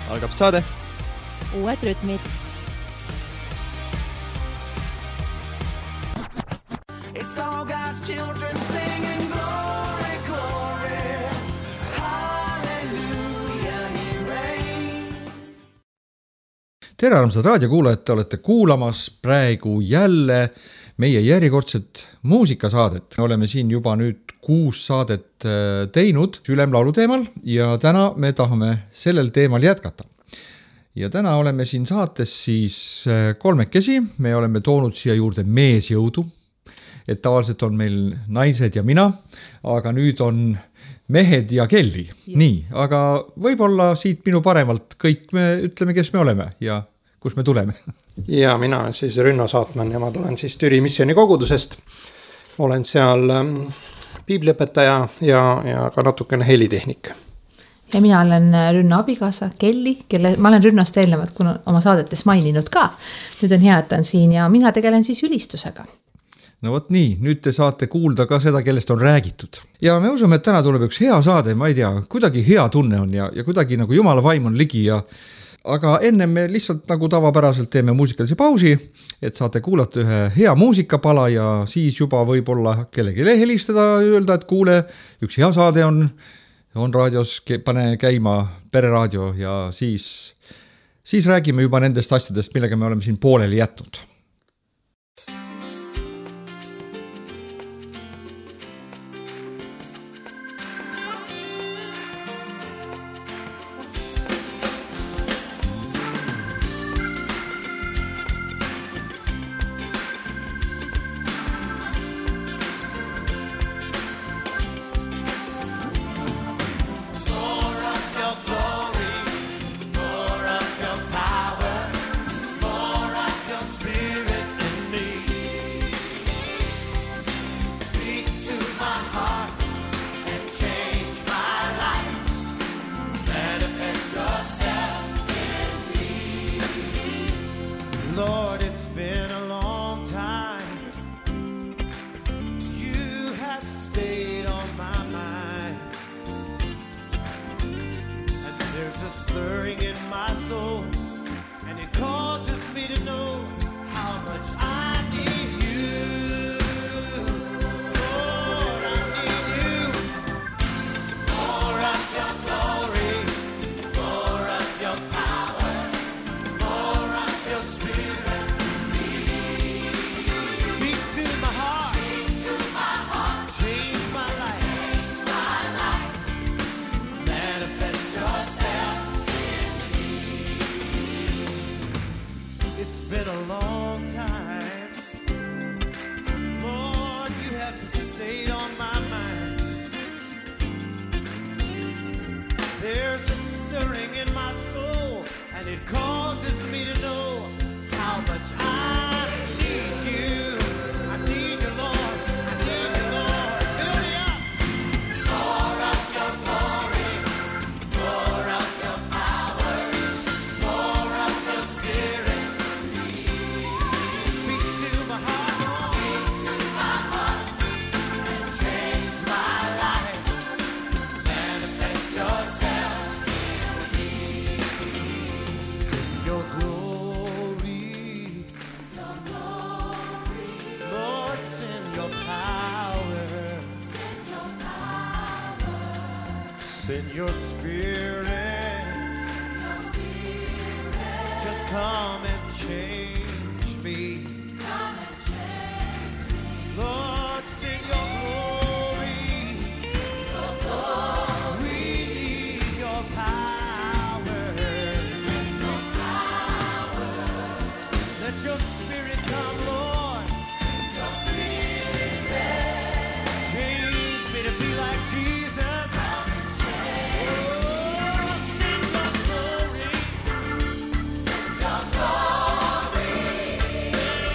Algab saade. Uued rütmid. It's all God's children singing glory, glory, hallelujah, he reigns. Tere armsad raadiokuulajad, te olete kuulamas praegu jälle meie järjekordset muusikasaadet. Me oleme siin juba nüüd 6 saadet teinud ülemlaulu teemal ja täna me tahame sellel teemal jätkata. Ja täna oleme siin saates siis 3, me oleme toonud siia juurde meesjõudu, et tavaliselt on meil naised ja mina, aga nüüd on mehed ja Kelly. Yes. Nii, aga võib-olla siit minu paremalt kõik me ütleme, kes me oleme ja kus me tuleme. Ja mina olen siis Rünno Saatman ja ma tulen siis Türi missiooni kogudusest. Olen seal piibliõpetaja ja ka natukene helitehnik. Ja mina olen Rünno abikaasa Kelly, kelle ma olen Rünnost eelnevalt oma saadetes maininud ka. Nüüd on hea, et on siin ja mina tegelen siis ülistusega. No võt nii, nüüd te saate kuulda ka seda, kellest on räägitud. Ja me usume, et täna tuleb üks hea saade, ma ei tea, kuidagi hea tunne on ja kuidagi nagu Jumala vaim on ligi ja aga enne me lihtsalt nagu tavapäraselt teeme muusikalise pausi, et saate kuulata ühe hea muusikapala ja siis juba võib-olla kellegi helistada ja öelda, et kuule, üks hea saade on raadios, pane käima pereraadio ja siis räägime juba nendest asjadest, millega me oleme siin pooleli jätnud. Send your spirit, just come and change me. Lord, send your glory. We need your power. Let your spirit come, Lord. Change me to be like Jesus. Send your glory.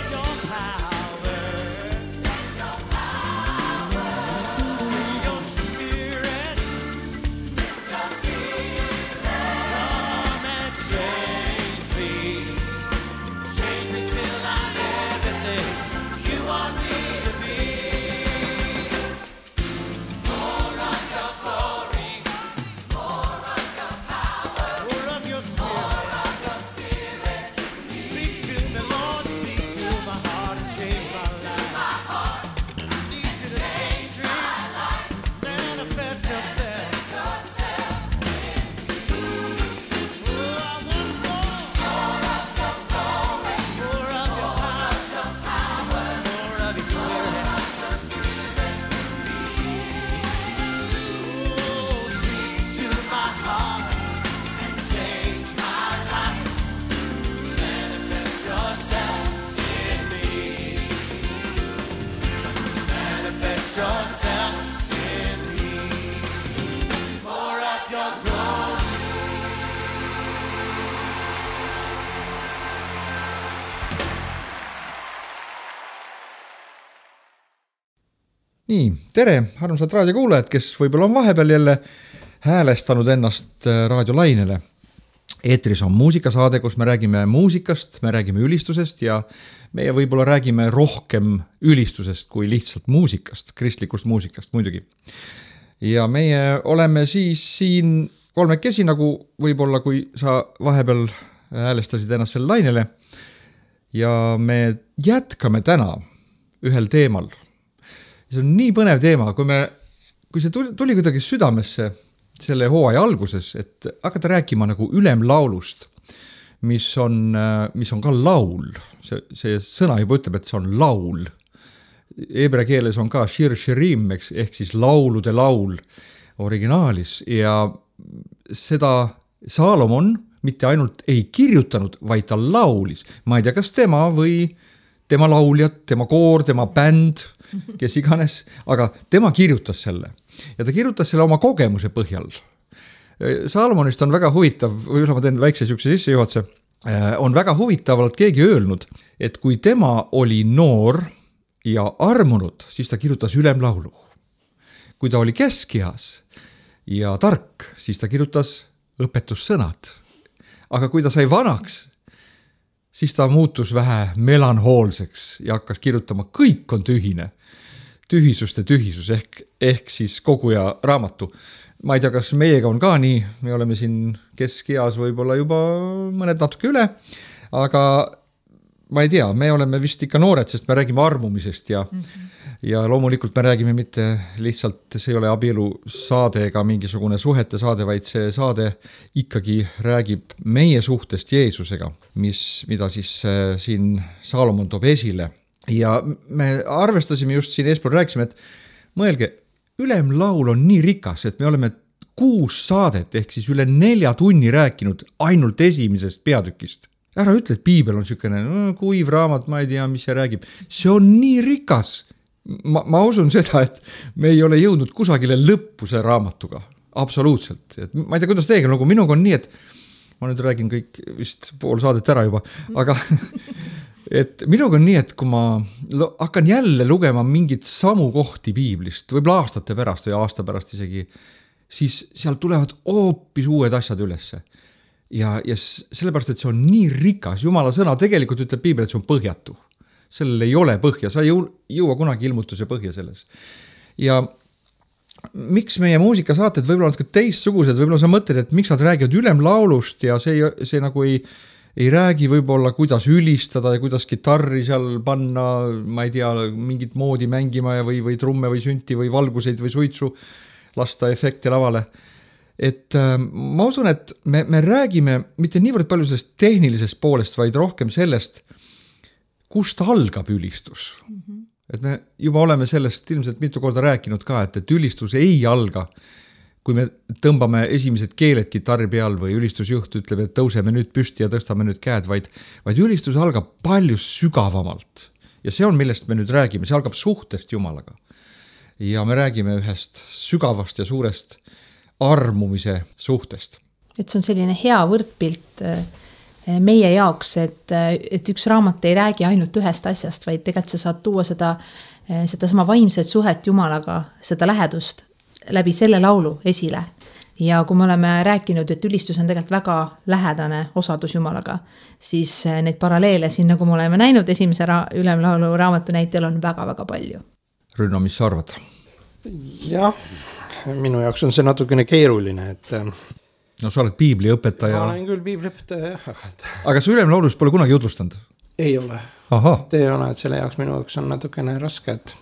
Nii, tere, armsad raadiokuulajad, kes võib-olla on vahepeal jälle häälestanud ennast raadiolainele. Eetris on muusikasaade, kus me räägime muusikast, me räägime ülistusest ja meie võib-olla räägime rohkem ülistusest kui lihtsalt muusikast, kristlikust muusikast muidugi. Ja meie oleme siis siin kolmekesi, nagu võib-olla kui sa vahepeal häälestasid ennast selle lainele ja me jätkame täna ühel teemal. See on nii põnev teema, kui see tuli kuidagi südamesse selle hooaja alguses, et hakata rääkima nagu ülemlaulust, mis on ka laul. See sõna juba ütleb, et see on laul. Heebrea keeles on ka shir shirim, ehk siis laulude laul originaalis ja seda Saalomon mitte ainult ei kirjutanud, vaid ta laulis. Ma ei tea, kas tema või tema lauljad, tema koor, tema bänd, kes iganes, aga tema kirjutas selle. Ja ta kirjutas selle oma kogemuse põhjal. Saalomonist on väga huvitav, või ma teen väikse sükse sissejuhatuse, on väga huvitavalt keegi öelnud, et kui tema oli noor ja armunud, siis ta kirjutas ülemlaulu. Kui ta oli keskeas ja tark, siis ta kirjutas õpetussõnad. Aga kui ta sai vanaks, siis ta muutus vähe melanhoolseks ja hakkas kirjutama kõik on tühine. Tühisuste tühisus ehk siis koguja raamatu. Ma ei tea, kas meiega on ka nii, me oleme siin keskeas võib-olla juba mõned natuke üle, aga ma ei tea, me oleme vist ikka noored, sest me räägime armumisest ja loomulikult me räägime mitte lihtsalt, see ei ole abielu saade ega mingisugune suhete saade, vaid see saade ikkagi räägib meie suhtest Jeesusega, mida siis siin Saalomon toob esile. Ja me arvestasime just siin eespool rääkisime, et mõelge, ülemlaul on nii rikas, et me oleme 6 saadet ehk siis üle 4 tunni rääkinud ainult esimesest peatükist. Ära ütle, et piibel on sükene kuiv raamat, ma ei tea, mis see räägib. See on nii rikas. Ma usun seda, et me ei ole jõudnud kusagile lõppu see raamatuga. Absoluutselt. Et ma ei tea, kuidas teiega, nagu minuga on nii, et ma nüüd räägin kõik vist pool saadet ära juba, aga et minuga on nii, et kui ma hakkan jälle lugema mingit samu kohti piiblist, võib-olla aastate pärast või aasta pärast isegi, siis seal tulevad hoopis uued asjad ülesse. Ja sellepärast, et see on nii rikas, Jumala sõna tegelikult ütleb piibel, et see on põhjatu. Sellel ei ole põhja, sa ei jõua kunagi ilmutuse põhja selles. Ja miks meie muusikasaated võib-olla on teistsugused, võib-olla sa mõtled, et miks nad räägivad ülemlaulust ja see nagu ei räägi võib-olla, kuidas ülistada ja kuidas gitarri seal panna, ma ei tea, mingit moodi mängima või trumme või sünti või valguseid või suitsu lasta efekti lavale. Et ma usun, et me räägime mitte niivõrd palju sellest tehnilisest poolest, vaid rohkem sellest, kust algab ülistus. Et me juba oleme sellest ilmselt mitu korda rääkinud ka, et ülistus ei alga, kui me tõmbame esimesed keeled gitarri peal või ülistusjuht ütleb, et tõuseme nüüd püsti ja tõstame nüüd käed, vaid ülistus algab palju sügavamalt. Ja see on, millest me nüüd räägime, see algab suhtest Jumalaga. Ja me räägime ühest sügavast ja suurest armumise suhtest. Et see on selline hea võrdpilt meie jaoks, et üks raamat ei räägi ainult ühest asjast, vaid tegelikult sa saad tuua seda sama vaimset suhet Jumalaga, seda lähedust läbi selle laulu esile. Ja kui me oleme rääkinud, et ülistus on tegelikult väga lähedane osadus Jumalaga, siis neid paralleele siin, nagu me oleme näinud esimese ülemlaulu raamatu näitel, on väga-väga palju. Rünno, mis sa arvad? Jah, minu jaoks on see natukene keeruline, et no sa oled piibliõpetaja. Ma olen küll piibliõpetaja, jah. Aga sa ülemlaulust pole kunagi jutlustanud? Ei ole. Aha. Ei ole, et selle jaoks minu jaoks on natukene raske, et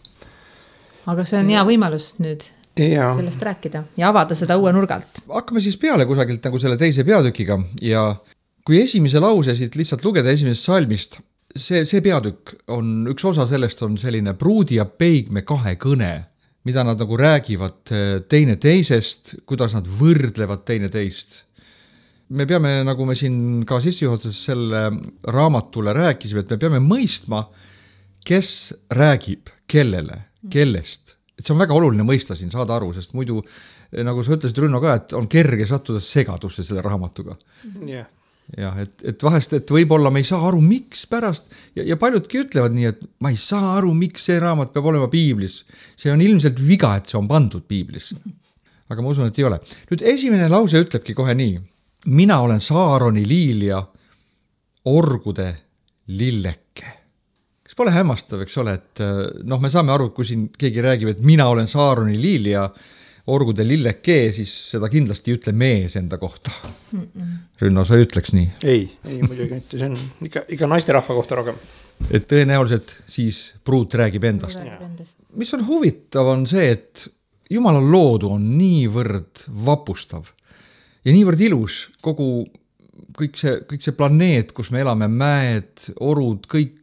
aga see on hea võimalus nüüd sellest rääkida ja avada seda uue nurgalt. Hakkame siis peale kusagilt nagu selle teise peatükiga ja kui esimese lause siit lihtsalt lugeda esimesest salmist, see peatükk on, üks osa sellest on selline pruudi ja peigme kahe kõne, mida nad nagu räägivad teine teisest, kuidas nad võrdlevad teine teist. Me peame, nagu me siin ka sissejuhatuses selle raamatule rääkisime, et me peame mõistma, kes räägib kellele, kellest. Et see on väga oluline mõista siin, saada aru, sest muidu, nagu sa ütlesid Rünno ka, et on kerge sattuda segadusse selle raamatuga. Yeah. jah, et vahest, et võib-olla me ei saa aru, miks pärast ja paljudki ütlevad nii, et ma ei saa aru, miks see raamat peab olema piiblis. See on ilmselt viga, et see on pandud piiblis. Aga ma usun, et ei ole. Nüüd esimene lause ütlebki kohe nii. Mina olen Saaroni liil ja orgude lilleke. Kas pole hämmastav, eks ole, et me saame aru, kui siin keegi räägib, et mina olen Saaroni liil ja orgude lilleke, siis seda kindlasti ei ütle mees enda kohta. Rünno, sa ütleks nii? Ei muidugi mitte, see on ikka naisterahva kohta rohkem. Et tõenäoliselt siis pruut räägib endast. Mis on huvitav on see, et Jumala loodu on niivõrd vapustav ja niivõrd ilus, kõik see planeet, kus me elame, mäed, orud, kõik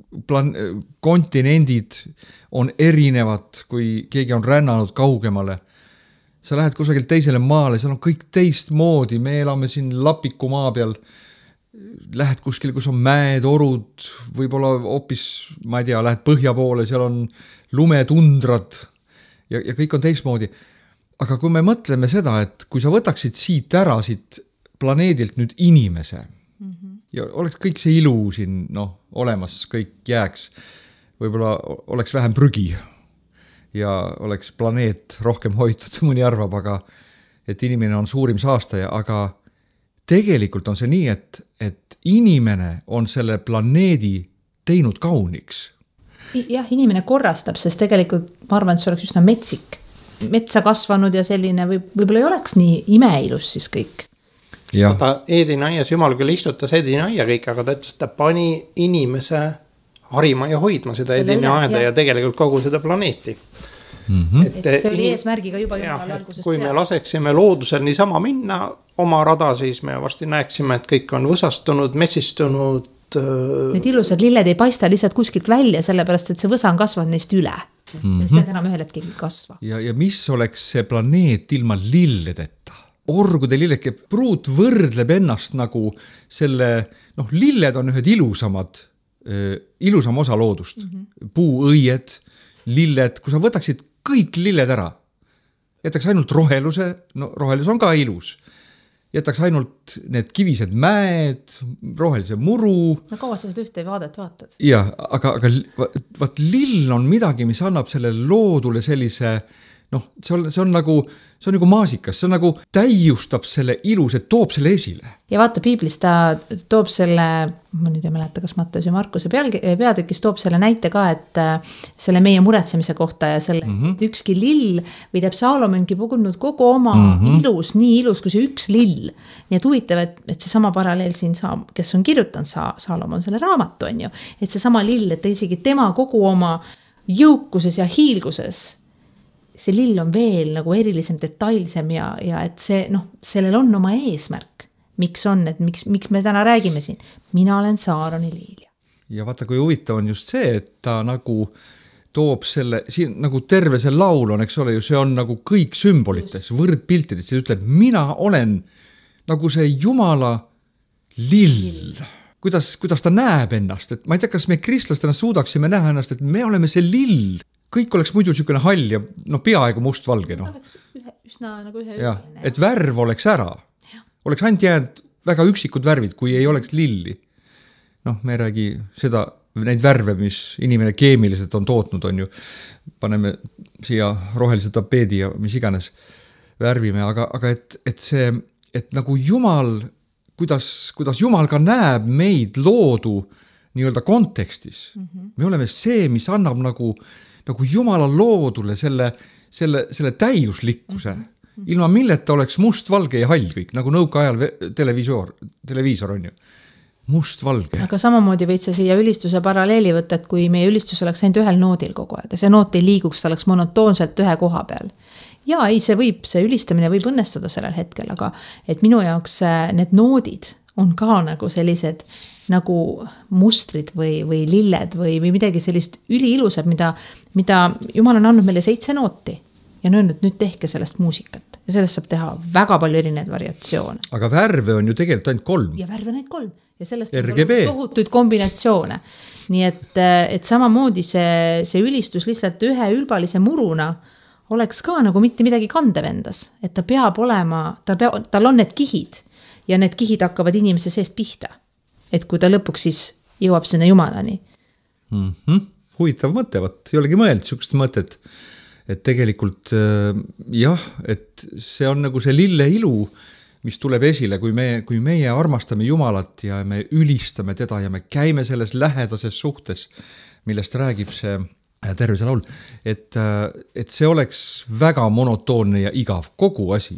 kontinendid on erinevad, kui keegi on rännanud kaugemale. Sa lähed kusagil teisele maale, seal on kõik teistmoodi, me elame siin Lapiku maa peal, lähed kuskil, kus on mäed, orud, võib-olla hoopis, ma ei tea, lähed põhja poole, seal on lumetundrad ja kõik on teistmoodi. Aga kui me mõtleme seda, et kui sa võtaksid siit ära, siit planeedilt nüüd inimese ja oleks kõik see ilu siin olemas, kõik jääks, võib-olla oleks vähem prügi ja oleks planeet rohkem hoitud, mõni arvab, aga et inimene on suurim saastaja, aga tegelikult on see nii, et inimene on selle planeedi teinud kauniks. Jah, inimene korrastab, sest tegelikult ma arvan, et see oleks üsna metsik. Metsa kasvanud ja selline võib-olla ei oleks nii imeilus siis kõik. Ta Eedinaias, Jumal küll istutas Eedinaia kõik, aga ta ütles, ta pani inimese harima ja hoidma seda Eedinaeda ja tegelikult kogu seda planeeti. Et see oli eesmärgiga juba Jumala algusest. Kui me laseksime loodusel niisama minna oma rada, siis me varsti näeksime, et kõik on võsastunud, metsistunud. Need ilusad lilled ei paista lihtsalt kuskilt välja, sellepärast, et see võsa on kasvanud neist üle. See enam ühel hetkel kasva. Ja mis oleks see planeet ilma lilledeta? Orgude lilleke, pruut võrdleb ennast nagu selle, lilled on ühed ilusam osa loodust. Puuõied, lilled, kui sa võtaksid kõik lilled ära, jätaks ainult roheluse, rohelus on ka ilus, jätaks ainult need kivised mäed, rohelise muru. Kaua sa seda ühte vaadet vaatad? Ja, aga vaat lill on midagi, mis annab selle loodule sellise, see on nagu maasikas, see on nagu täiustab selle ilu, see toob selle esile. Ja vaata, piiblis ta toob selle, ma nüüd ei mäleta, kas Matteus ja Markuse peatükis toob selle näite ka, et selle meie muretsemise kohta ja selle ükski lill või teeb Saalomongi pugunud kogu oma ilus, nii ilus kui see üks lill. Nii et huvitav, et see sama paralleel siin, kes on kirjutanud Saalomon selle raamatu on ju, et see sama lill, et isegi tema kogu oma jõukuses ja hiilguses see lill on veel nagu erilisem, detailsem ja et see, sellel on oma eesmärk. Miks on, et miks me täna räägime siin? Mina olen Saaroni liil. Ja vaata, kui huvitav on just see, et ta nagu toob selle, siin nagu terve see laul on, eks ole ju, see on nagu kõik sümbolites, võrdpiltides, see ütleb, mina olen nagu see Jumala lill. Kuidas ta näeb ennast, et ma ei tea, kas me kristlastena suudaksime näha ennast, et me oleme see lill. Kõik oleks muidu niisugune hall ja peaaegu mustvalge. Oleks üsna nagu ühe ja, et värv oleks ära. Oleks ainult jäänud väga üksikud värvid, kui ei oleks lilli. Me ei räägi seda, neid värve, mis inimene keemiliselt on tootnud, on ju. Paneme siia rohelise tapeedi ja mis iganes värvime, aga et see, et nagu Jumal, kuidas Jumal ka näeb meid loodu nii-öelda kontekstis. Me oleme see, mis annab nagu Jumala loodule selle täiuslikkuse, ilma milleta oleks mustvalge ja hall kõik, nagu nõukaajal televiisor on ju. Mustvalge. Aga samamoodi võid sa siia ülistuse paralleeli võtta, et kui meie ülistus oleks ainult ühel noodil kogu aeg ja see noot ei liiguks, ta oleks monotoonselt ühe koha peal. Ja ei, see ülistamine võib õnnestuda sellel hetkel, aga et minu jaoks need noodid on ka nagu sellised nagu mustrid või lilled või midagi sellist üliilusat, mida Jumal on andnud meile 7 nooti ja on öelnud, nüüd tehke sellest muusikat ja sellest saab teha väga palju erinevaid variatsioone. Aga värve on ju tegelikult ainult 3. Ja värve on ainult 3 ja sellest RGB. On tohutuid kombinatsioone. Nii et samamoodi see ülistus lihtsalt ühe ülbalise muruna oleks ka nagu mitte midagi kandev endas, et ta peab olema, tal on need kihid ja need kihid hakkavad inimese seest pihta. Et kui ta lõpuks siis jõuab sinna Jumalani. Huvitav mõte, võt, ei olegi mõeld sihukest mõtet, et tegelikult jah, et see on nagu see lille ilu, mis tuleb esile, kui meie armastame Jumalat ja me ülistame teda ja me käime selles lähedases suhtes, millest räägib see tervise laul, et see oleks väga monotoonne ja igav kogu asi.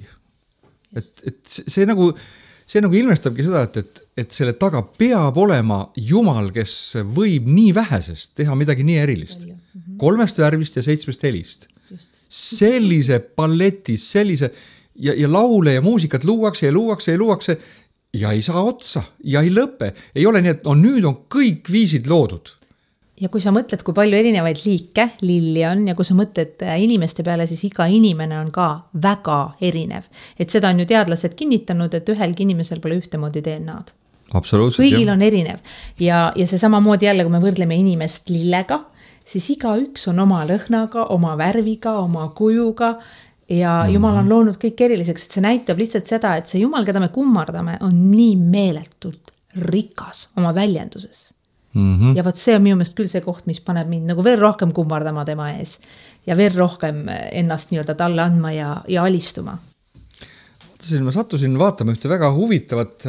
Et see nagu ilmestabki seda, et selle taga peab olema Jumal, kes võib nii vähesest teha midagi nii erilist. 3 värvist ja 7 helist. Sellise palleti, sellise ja laule ja muusikat luuakse ja ei saa otsa ja ei lõpe. Ei ole nii, et nüüd on kõik viisid loodud. Ja kui sa mõtled, kui palju erinevaid liike lilli on ja kui sa mõtled inimeste peale, siis iga inimene on ka väga erinev. Et seda on ju teadlased kinnitanud, et ühelgi inimesel pole ühtemoodi DNA-d. Absoluutselt. Kõigil on erinev. Ja see samamoodi jälle, kui me võrdleme inimest lillega, siis iga üks on oma lõhnaga, oma värviga, oma kujuga ja Jumal on loonud kõik eriliseks, et see näitab lihtsalt seda, et see Jumal, keda me kummardame, on nii meeletult rikas oma väljenduses. Ja võt see on minu meelest küll see koht, mis paneb mind nagu veel rohkem kummardama tema ees ja veel rohkem ennast nii-öelda talle andma ja alistuma. Ma sattusin vaatama ühte väga huvitavat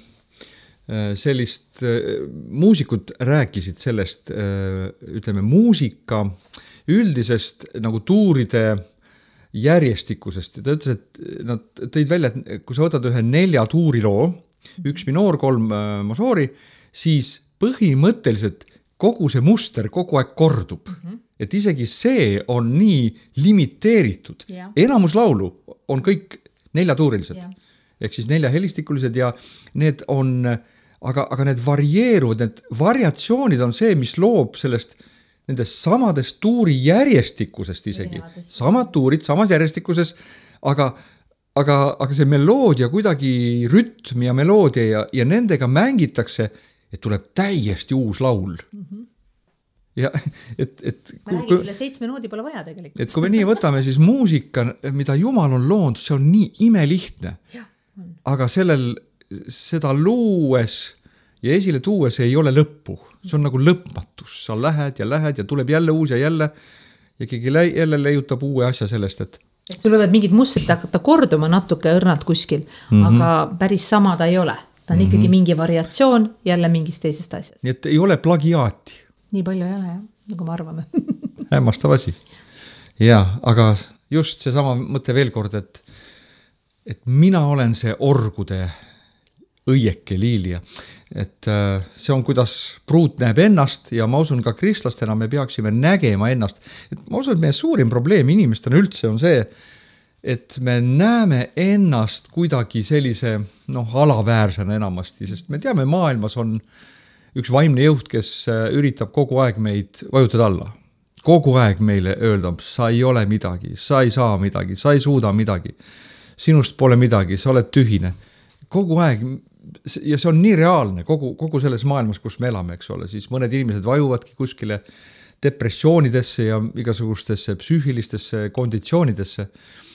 sellist, muusikud rääkisid sellest, ütleme, muusika üldisest nagu tuuride järjestikusest. Ta ütles, et nad tõid välja, et kui sa võtad ühe 4 tuuriloo, 1 minoor, 3 masoori, siis põhimõtteliselt kogu see muster kogu aeg kordub. Et isegi see on nii limiteeritud. Enamus laulu on kõik 4-tuurilised. Ehk siis 4 helistikulised ja need on, aga need varieeruvad, need variatsioonid on see, mis loob sellest nendest samadest tuuri järjestikusest isegi. Samad tuurid, samas järjestikuses, aga see meloodia kuidagi rütm ja meloodia ja nendega mängitakse, et tuleb täiesti uus laul. Ja räägib üle 7 noodi pole vaja tegelikult. Et kui me nii võtame, siis muusika, mida Jumal on loonud, see on nii imelihtne. Aga seda luues ja esile tuues ei ole lõppu. See on nagu lõpmatus. Sa lähed ja tuleb jälle uus ja keegi jälle leiutab uue asja sellest, et sul võivad mingid mustrid hakata korduma natuke õrnalt kuskil, aga päris sama ta ei ole. Ta on ikkagi mingi variatsioon jälle mingist teisest asjast. Nii et ei ole plagiaati. Nii palju ei ole, nagu me arvame. Hämmastav asi. Ja, aga just see sama mõte veel kord, et mina olen see orgude õieke liilija. Et see on, kuidas pruut näeb ennast ja ma usun ka kristlastena me peaksime nägema ennast. Et ma usun, et meie suurim probleem inimestena üldse on see, et me näeme ennast kuidagi sellise alaväärsena enamasti, sest me teame, maailmas on üks vaimne jõud, kes üritab kogu aeg meid vajutada alla. Kogu aeg meile öelda, sa ei ole midagi, sa ei saa midagi, sa ei suuda midagi, sinust pole midagi, sa oled tühine. Kogu aeg, ja see on nii reaalne, kogu selles maailmas, kus me elame, eks ole, siis mõned inimesed vajuvadki kuskile depressioonidesse ja igasugustesse psüühilistesse konditsioonidesse.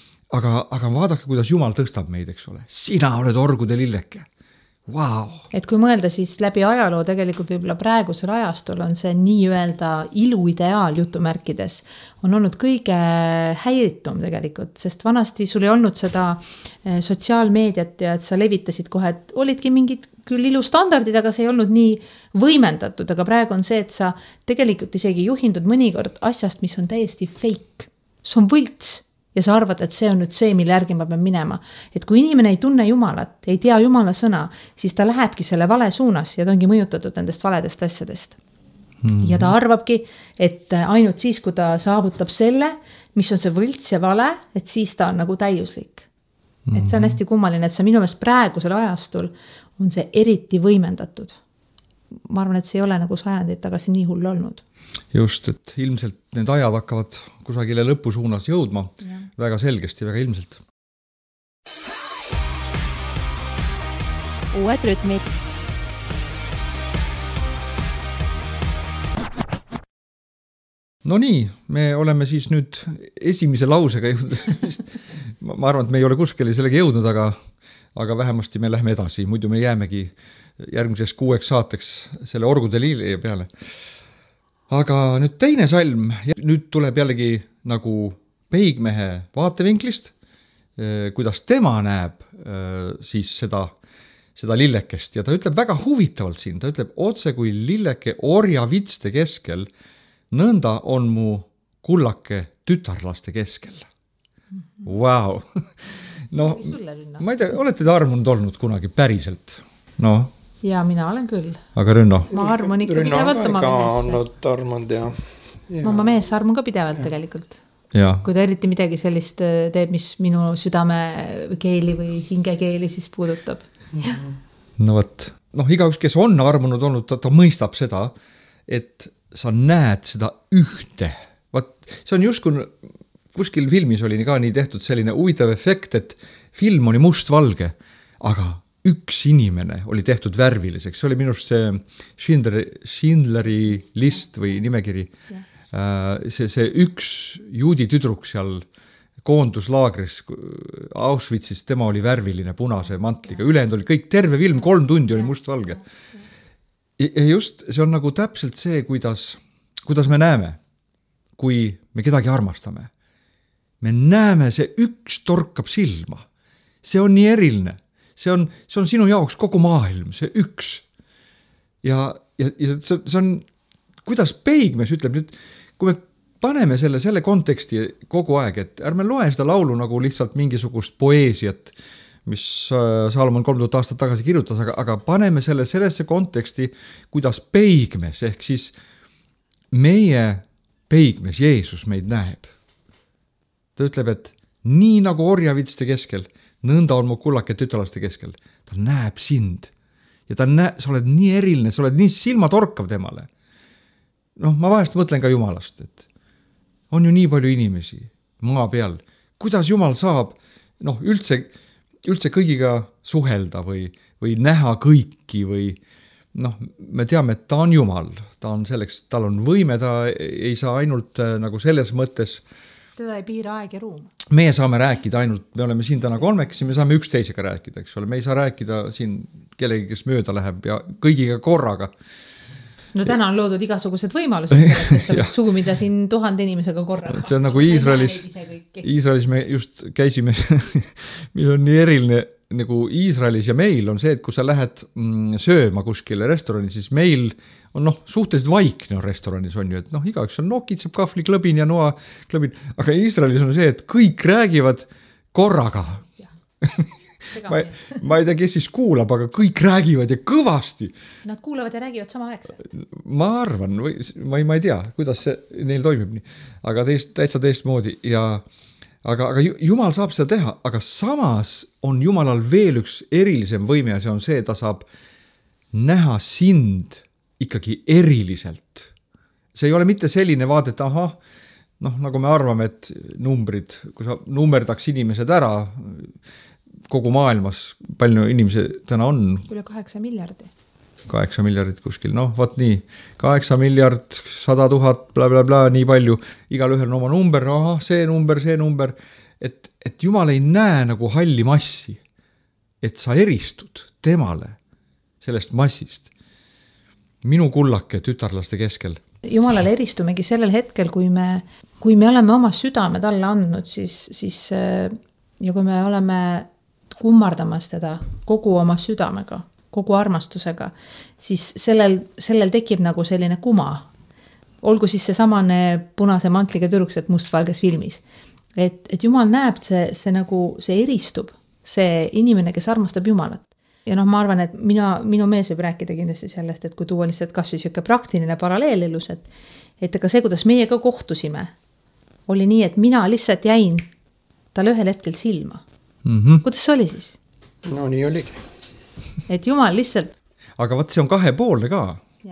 Aga vaadake, kuidas Jumal tõstab meid, eks ole. Sina oled orgude lilleke. Wow. Et kui mõelda, siis läbi ajaloo tegelikult võib-olla praegusel ajastul on see nii-öelda iluideaal jutumärkides on olnud kõige häiritum tegelikult, sest vanasti sul ei olnud seda sotsiaalmeediat ja et sa levitasid kohe, et olidki mingid küll ilustandardid, aga see ei olnud nii võimendatud, aga praegu on see, et sa tegelikult isegi juhindud mõnikord asjast, mis on täiesti fake. See on võlts. Ja sa arvad, et see on nüüd see, mille järgi ma pean minema. Et kui inimene ei tunne Jumalat, ei tea Jumala sõna, siis ta lähebki selle vale suunas ja ta ongi mõjutatud nendest valedest asjadest. Ja ta arvabki, et ainult siis, kui ta saavutab selle, mis on see võlts ja vale, et siis ta on nagu täiuslik. Et see on hästi kummaline, et see minu meelest praegusel ajastul on see eriti võimendatud. Ma arvan, et see ei ole nagu sajandid tagasi nii hull olnud. Just, et ilmselt need ajad hakkavad kusagile lõpu suunas jõudma väga selgesti, väga ilmselt. Uued rütmid. No nii, me oleme siis nüüd esimese lausega jõudnud. Ma arvan, et me ei ole kuskile sellega jõudnud, aga aga vähemasti me lähme edasi, muidu me jäämegi järgmiseks 6 saateks selle orgude liili peale. Aga nüüd teine salm, nüüd tuleb jällegi nagu peigmehe vaatevinklist, kuidas tema näeb siis seda lillekest ja ta ütleb väga huvitavalt siin, ta ütleb otse kui lilleke orjavitste keskel, nõnda on mu kullake tütarlaste keskel. Vau! No, ma ei tea, olete te armunud olnud kunagi päriselt? No. Ja mina olen küll. Aga Rünno? Ma armun ikka pidevalt oma meesse. Armunud ja. Oma mees armun ka pidevalt tegelikult. Ja. Kui ta eriti midagi sellist teeb, mis minu südame keeli või hingekeeli siis puudutab. No võt, igaüks, kes on armunud olnud, ta mõistab seda, et sa näed seda ühte. See on just kui kuskil filmis oli ka nii tehtud selline huvitav efekt, et film oli mustvalge, aga üks inimene oli tehtud värviliseks. See oli minust see Schindleri list või nimekiri. See üks juudi tüdruk seal koonduslaagris Auschwitzis, tema oli värviline punase mantliga, ülejäänud oli kõik, terve film 3 tundi oli mustvalge. Ja just see on nagu täpselt see, kuidas me näeme, kui me kedagi armastame. Me näeme, see üks torkab silma. See on nii eriline. See on sinu jaoks kogu maailm, see üks. Ja see on, kuidas peigmees ütleb nüüd, kui me paneme selle konteksti kogu aeg, et ärme loe seda laulu nagu lihtsalt mingisugust poeesiat, mis Salomon 3000 aastat tagasi kirjutas, aga paneme sellesse konteksti, kuidas peigmees, ehk siis meie peigmees Jeesus meid näeb. Ta ütleb, et nii nagu orjavitste keskel, nõnda on mu kullake tütarlaste keskel. Ta näeb sind ja sa oled nii eriline, sa oled nii silmatorkav temale. Ma vahest mõtlen ka Jumalast, et on ju nii palju inimesi maa peal. Kuidas Jumal saab üldse kõigiga suhelda või näha kõiki või me teame, et ta on Jumal, ta on selleks, tal on võime, ta ei saa ainult nagu selles mõttes. Teda ei piira aeg ja ruum. Meie saame rääkida ainult, me oleme siin täna 3, me saame üksteisega rääkida, eks ole, me ei saa rääkida siin kellegi, kes mööda läheb ja kõigiga korraga. No täna on loodud igasugused võimalused selleks, et sa võid suumida siin 1000 inimesega korraga. See on nagu Iisraelis me just käisime, mis on nii eriline nagu Iisraelis ja meil on see, et kui sa lähed sööma kuskile restorani, siis meil on suhteliselt vaikne restoranis on ju, et igaüks on nokitseb kahvli klõbin ja noa klõbin, aga Iisraelis on see, et kõik räägivad korraga. ma ei tea, kes siis kuulab, aga kõik räägivad ja kõvasti. Nad kuulavad ja räägivad sama aegselt. Ma arvan, ma ei tea, kuidas see neil toimib nii, aga täitsa teistmoodi aga Jumal saab seda teha, aga samas on Jumalal veel üks erilisem võime ja see on see, ta saab näha sind ikkagi eriliselt. See ei ole mitte selline vaade, et nagu me arvame, et numbrid, kui sa nummerdaks inimesed ära kogu maailmas, palju inimesi täna on? Üle 8 miljardi. 8 miljardit kuskil, vaat nii, 8 miljard, 100 000, bla, nii palju, igal ühel on oma number, see number, et Jumal ei näe nagu halli massi, et sa eristud temale sellest massist. Minu kullake tütarlaste keskel. Jumalale eristumegi sellel hetkel, kui me oleme oma südame talle andnud, siis ja kui me oleme kummardamas teda kogu oma südamega, kogu armastusega, siis sellel tekib nagu selline kuma. Olgu siis see samane punase mantliga tüdruks, et mustvalges filmis. Et Jumal näeb, see eristub, see inimene, kes armastab Jumalat. Ja ma arvan, et minu mees võib rääkida kindlasti sellest, et kui tuua lihtsalt kas või siuke praktiline paralleelilus, et aga see, kuidas meie ka kohtusime, oli nii, et mina lihtsalt jäin talle ühel hetkel silma. Kuidas see oli siis? No nii oligi. Et Jumal lihtsalt... Aga vaat see on kahepoolne ka.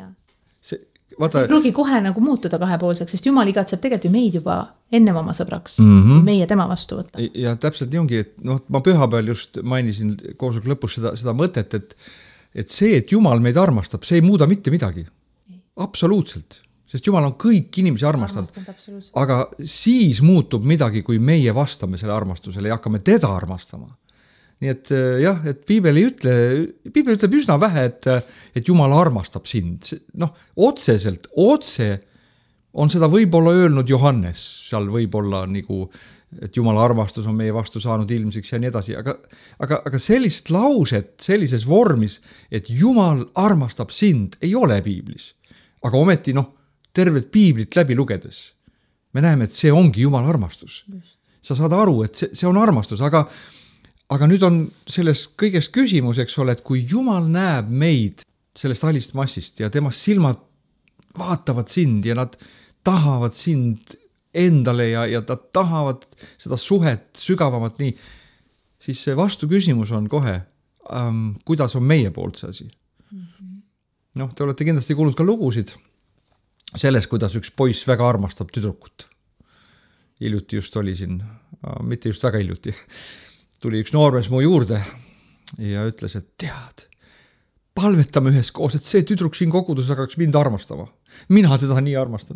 See ei pruugi kohe nagu muutuda kahepoolseks, sest Jumal igatseb tegelikult ju meid juba ennem oma sõbraks, meie tema vastu võtta. Ja täpselt nii ongi, et ma pühapäeval just mainisin koosoleku lõpus seda mõtet, et see, et Jumal meid armastab, see ei muuda mitte midagi. Absoluutselt. Sest Jumal on kõik inimesi armastanud. Aga siis muutub midagi, kui meie vastame selle armastusele ja hakkame teda armastama. nii et jah, et piibel ütleb üsna vähe, et Jumal armastab sind. Noh, otse on seda võib-olla öelnud Johannes, seal võib-olla nagu, et Jumala armastus on meie vastu saanud ilmsiks ja nii edasi, aga sellist lauset sellises vormis, et Jumal armastab sind, ei ole piiblis. Aga ometi tervet piiblit läbi lugedes me näeme, et see ongi Jumala armastus. Sa saad aru, et see on armastus, aga nüüd on selles kõigest küsimus, eks ole, et kui Jumal näeb meid sellest halist massist ja tema silmad vaatavad sind ja nad tahavad sind endale ja ta tahavad seda suhet sügavamat nii, siis see vastu küsimus on kohe, kuidas on meie poolt see asi. Noh, te olete kindlasti kuulnud ka lugusid selles, kuidas üks poiss väga armastab tüdrukut. Hiljuti just oli siin, mitte just väga hiljuti, tuli üks noormees mu juurde ja ütles, et tead, palvetame ühes koos, et see tüdruk siin koguduses hakkaks mind armastama. Mina teda nii armastan.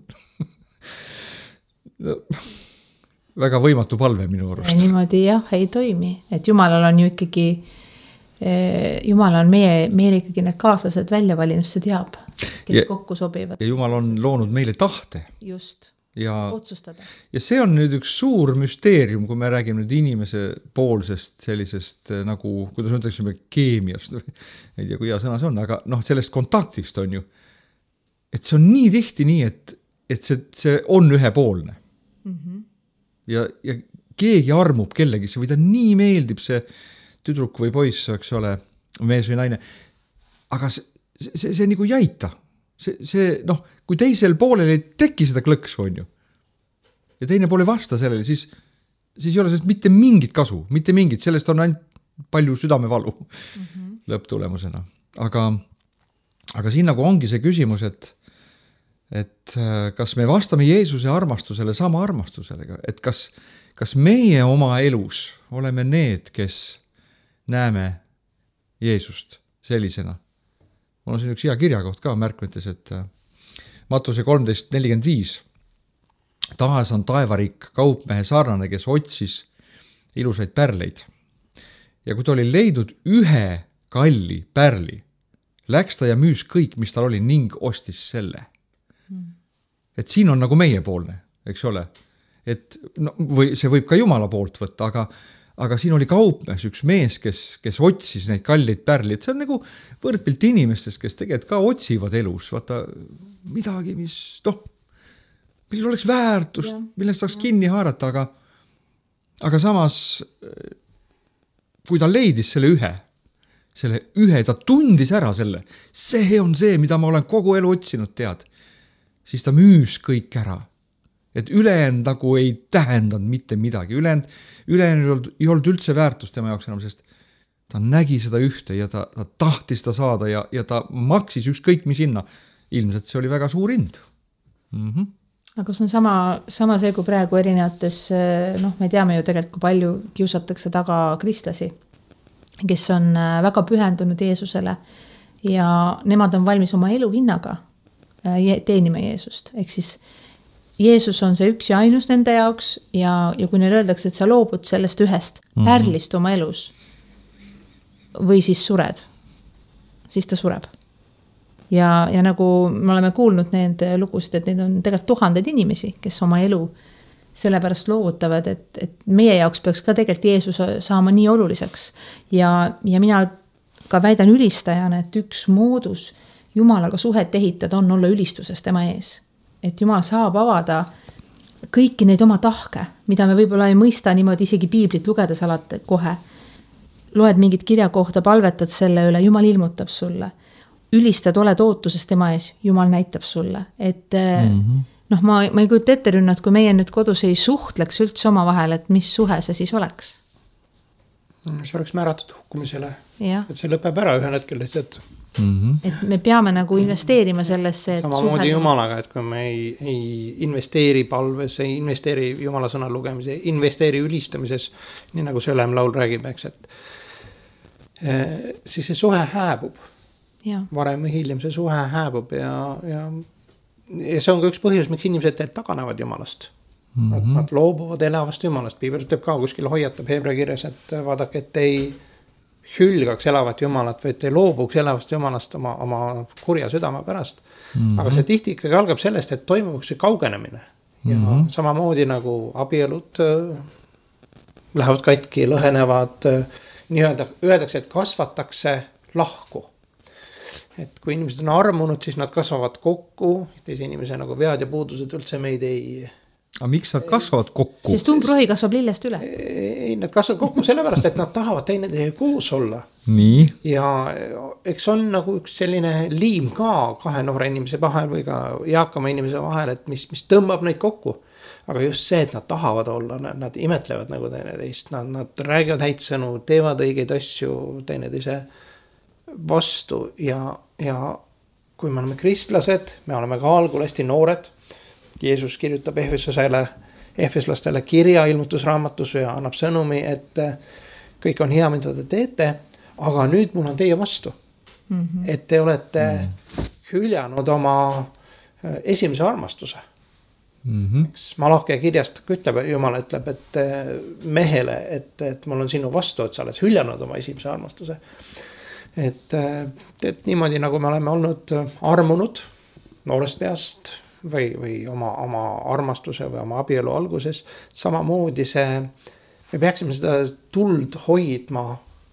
Väga võimatu palve minu arust. Niimoodi jah, ei toimi, et Jumalal on ju ikkagi, Jumal on meile ikkagi need kaaslased välja valinud, see teab, kes kokku sobivad. Ja Jumal on loonud meile tahte. Just, otsustada. Ja see on nüüd üks suur müsteerium, kui me räägime nüüd inimese poolsest sellisest nagu, kuidas me ütleksime, keemiast, ei tea, kui hea sõna see on, aga sellest kontaktist on ju, et see on nii tihti nii, et see on ühepoolne. Ja keegi armub kellegisse või ta nii meeldib see tüdruk või poiss, eks ole, mees või naine, aga see nagu jäita. Kui teisel poolel ei teki seda klõksu, on ju, ja teine pool ei vasta sellele, siis ei ole sellest mitte mingit kasu, mitte mingit, sellest on ainult palju südamevalu lõpptulemusena. Aga siin nagu ongi see küsimus, et kas me vastame Jeesuse armastusele sama armastusele, et kas meie oma elus oleme need, kes näeme Jeesust sellisena. Mul on siin üks hea kirjakoht ka märkmetes, et Mattuse 13:45 taas on taevariik kaupmehe sarnane, kes otsis ilusaid pärleid. Ja kui ta oli leidnud ühe kalli pärli, läks ta ja müüs kõik, mis tal oli ning ostis selle. Et siin on nagu meiepoolne, eks ole. Et, või see võib ka Jumala poolt võtta, aga siin oli kaupmees üks mees, kes otsis neid kalleid pärleid. See on nagu võrdpilt inimestest, kes tegelikult ka otsivad elus. Vaata, midagi, millel oleks väärtust, millest saaks kinni haarata, aga samas, kui ta leidis selle ühe, ta tundis ära selle, see on see, mida ma olen kogu elu otsinud, tead. Siis ta müüs kõik ära. Et ülejäänud nagu ei tähendanud mitte midagi. Ülejäänud ei olnud üldse väärtust tema jaoks enam, sest ta nägi seda ühte ja ta tahtis seda saada ja ta maksis ükskõik mis hinna. Ilmselt see oli väga suur hind. Aga see on sama see, kui praegu erinevates, me teame ju tegelikult, kui palju kiusatakse taga kristlasi, kes on väga pühendunud Jeesusele ja nemad on valmis oma elu hinnaga teenima Jeesust. Ehk siis Jeesus on see üks ja ainus nende jaoks ja kui neil öeldakse, et sa loobud sellest ühest pärlist oma elus või siis sured, siis ta sureb. Ja nagu me oleme kuulnud need lugusid, et neid on tegelikult tuhandeid inimesi, kes oma elu sellepärast loovutavad, et meie jaoks peaks ka tegelikult Jeesus saama nii oluliseks. Ja mina ka väidan ülistajana, et üks moodus Jumalaga suhet ehitada on olla ülistuses tema ees. Et Jumal saab avada kõiki neid oma tahke, mida me võib-olla ei mõista niimoodi isegi piiblit lugedes alati kohe. Loed mingit kirja kohta, palvetad selle üle, Jumal ilmutab sulle. Ülistad, oled ootuses tema ees, Jumal näitab sulle. Et ma ei kujuta ette rünnat, kui meie nüüd kodus ei suhtleks üldse oma vahel, et mis suhe see siis oleks. See oleks määratud hukkumisele, et see lõpeb ära ühel hetkel lihtsalt. Et me peame nagu investeerima sellesse, et samamoodi Jumalaga, et kui me ei investeeri palves, ei investeeri Jumala sõna lugemise, investeeri ülistamises, nii nagu see ülemlaul räägib, eks, et siis see suhe hääbub. Varem või hiljem see suhe hääbub ja see on ka üks põhjus, miks inimesed taganevad Jumalast. Nad loobuvad elavast Jumalast. Piibel ütleb ka kuskil hoiatab Hebra kirjas, et vaadake, et ei hülgaks elavat jumalat või et ei loobuks elavast jumalast oma kurja südame pärast. Aga see tihti ikkagi algab sellest, et toimub üks kaugenemine. Ja samamoodi nagu abielud lähevad katki, lõhenevad, nii-öelda öeldakse, et kasvatakse lahku. Et kui inimesed on armunud, siis nad kasvavad kokku, teise inimese nagu vead ja puudused üldse meid ei... Aga miks nad kasvavad kokku? Sest umbrohi kasvab lillest üle. Ei, nad kasvavad kokku sellepärast, et nad tahavad teineteisega koos olla. Nii. Ja eks on nagu üks selline liim ka kahe noore inimese vahel või ka eakama inimese vahel, et mis tõmbab neid kokku. Aga just see, et nad tahavad olla, nad imetlevad nagu teineteist, nad räägivad häid sõnu, teevad õigeid asju teineteise vastu ja kui me oleme kristlased, me oleme ka algul hästi noored. Jeesus kirjutab Efeslastele kirja ilmutusraamatus ja annab sõnumi, et kõik on hea, mida te teete, aga nüüd mul on teie vastu. Et te olete hüljanud oma esimese armastuse. Malahkia kirjast Jumal ütleb, et mehele, et mul on sinu vastu, et sa oled hüljanud oma esimese armastuse. Et niimoodi nagu me oleme olnud armunud noorest peast või oma armastuse või oma abielu alguses, samamoodi me peaksime seda tuld hoidma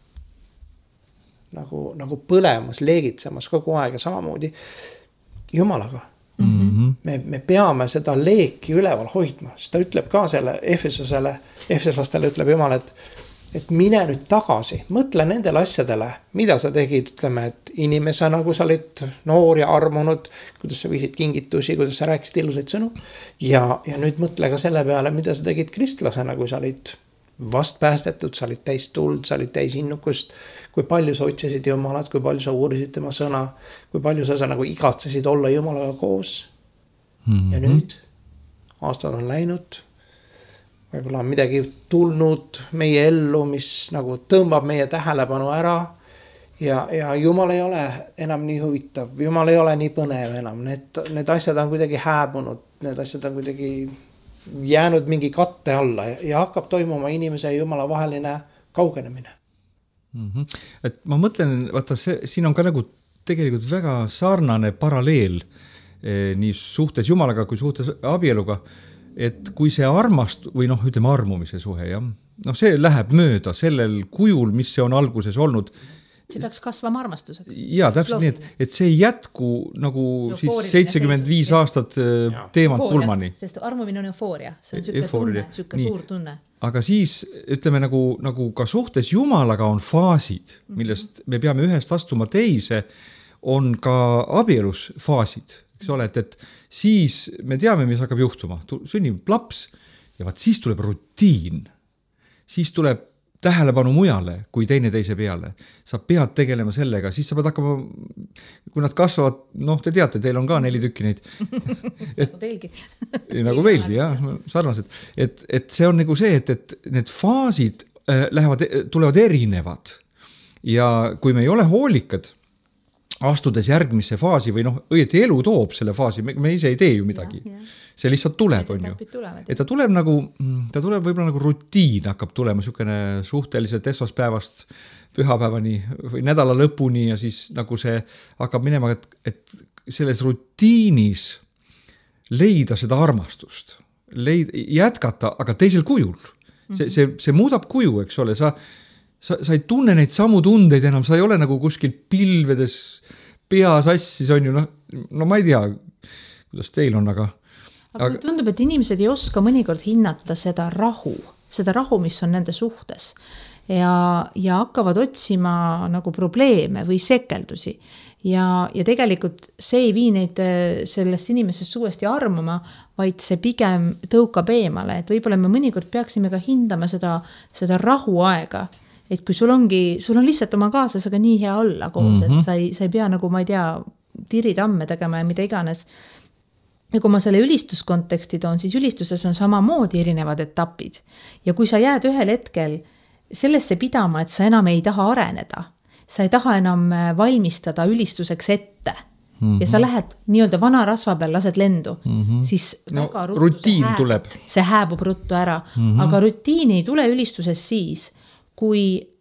nagu põlemas, leegitsemas kogu aeg ja samamoodi Jumalaga. Me peame seda leeki üleval hoidma, sest ta ütleb ka selle Efeslastele ütleb Jumal, et mine nüüd tagasi, mõtle nendele asjadele, mida sa tegid, ütleme, et inimesena, kui sa olid noor ja armunud, kuidas sa viisid kingitusi, kuidas sa rääkisid ilusaid sõnu. Ja nüüd mõtle ka selle peale, mida sa tegid kristlasena, kui sa olid vast päästetud, sa olid täis tuld, sa olid täis innukust, kui palju sa otsisid Jumalat, kui palju sa uurisid tema sõna, kui palju sa nagu igatsesid olla Jumalaga koos. Ja nüüd aastad on läinud. Võib-olla on midagi tulnud meie ellu, mis nagu tõmbab meie tähelepanu ära ja Jumal ei ole enam nii huvitav, Jumal ei ole nii põnev enam, need asjad on kuidagi hääbunud, need asjad on kuidagi jäänud mingi katte alla ja hakkab toimuma inimese ja Jumala vaheline kaugenemine. Et ma mõtlen, vaata, siin on ka nagu tegelikult väga sarnane paralleel nii suhtes Jumalaga kui suhtes abieluga. Et kui see või ütleme armumise suhe, see läheb mööda sellel kujul, mis see on alguses olnud. See peaks kasvama armastuseks. Ja täpselt nii, et see ei jätku nagu siis 75 aastat teemant pulmani. Sest armumine on eufooria, see on süke suur tunne. Aga siis ütleme nagu ka suhtes Jumalaga on faasid, millest me peame ühest astuma teise, on ka abielus faasid. Eks ole, et siis me teame, mis hakkab juhtuma. Sünnib laps ja siis tuleb rutiin. Siis tuleb tähelepanu mujale kui teineteise peale. Sa pead tegelema sellega, siis sa pead hakkama, kui nad kasvavad, te teate, teil on ka 4 tükki neid. Nagu meilgi, jah, sarnased. Et see on nagu see, et need faasid tulevad erinevad. Ja kui me ei ole hoolikad, astudes järgmisse faasi või õieti elu toob selle faasi, me ise ei tee ju midagi. See lihtsalt tuleb, on ju. Et ta tuleb võib-olla nagu rutiin hakkab tulema niisugune suhteliselt esmaspäevast pühapäevani või nädala lõpuni ja siis nagu see hakkab minema, et selles rutiinis leida seda armastust, jätkata, aga teisel kujul. See muudab kuju, eks ole, sa ei tunne neid samu tundeid enam, sa ei ole nagu kuskil pilvedes peas assis, on ju, ma ei tea, kuidas teil on, aga mulle tundub, et inimesed ei oska mõnikord hinnata seda rahu, mis on nende suhtes ja hakkavad otsima nagu probleeme või sekeldusi ja tegelikult see ei vii neid sellest inimesest uuesti armuma, vaid see pigem tõukab eemale, et võib-olla me mõnikord peaksime ka hindama seda rahuaega. Et kui sul on lihtsalt oma kaaslasega nii hea olla koos, et sa ei pea nagu, ma ei tea, tiritamme tegema ja mida iganes. Ja kui ma selle ülistuskonteksti toon, siis ülistuses on samamoodi erinevad etapid. Ja kui sa jääd ühel hetkel sellesse pidama, et sa enam ei taha areneda, sa ei taha enam valmistada ülistuseks ette ja sa lähed nii-öelda vana rasva peal, lased lendu, siis väga rutiin tuleb. See hääbub ruttu ära, aga rutiin ei tule ülistuses siis, kui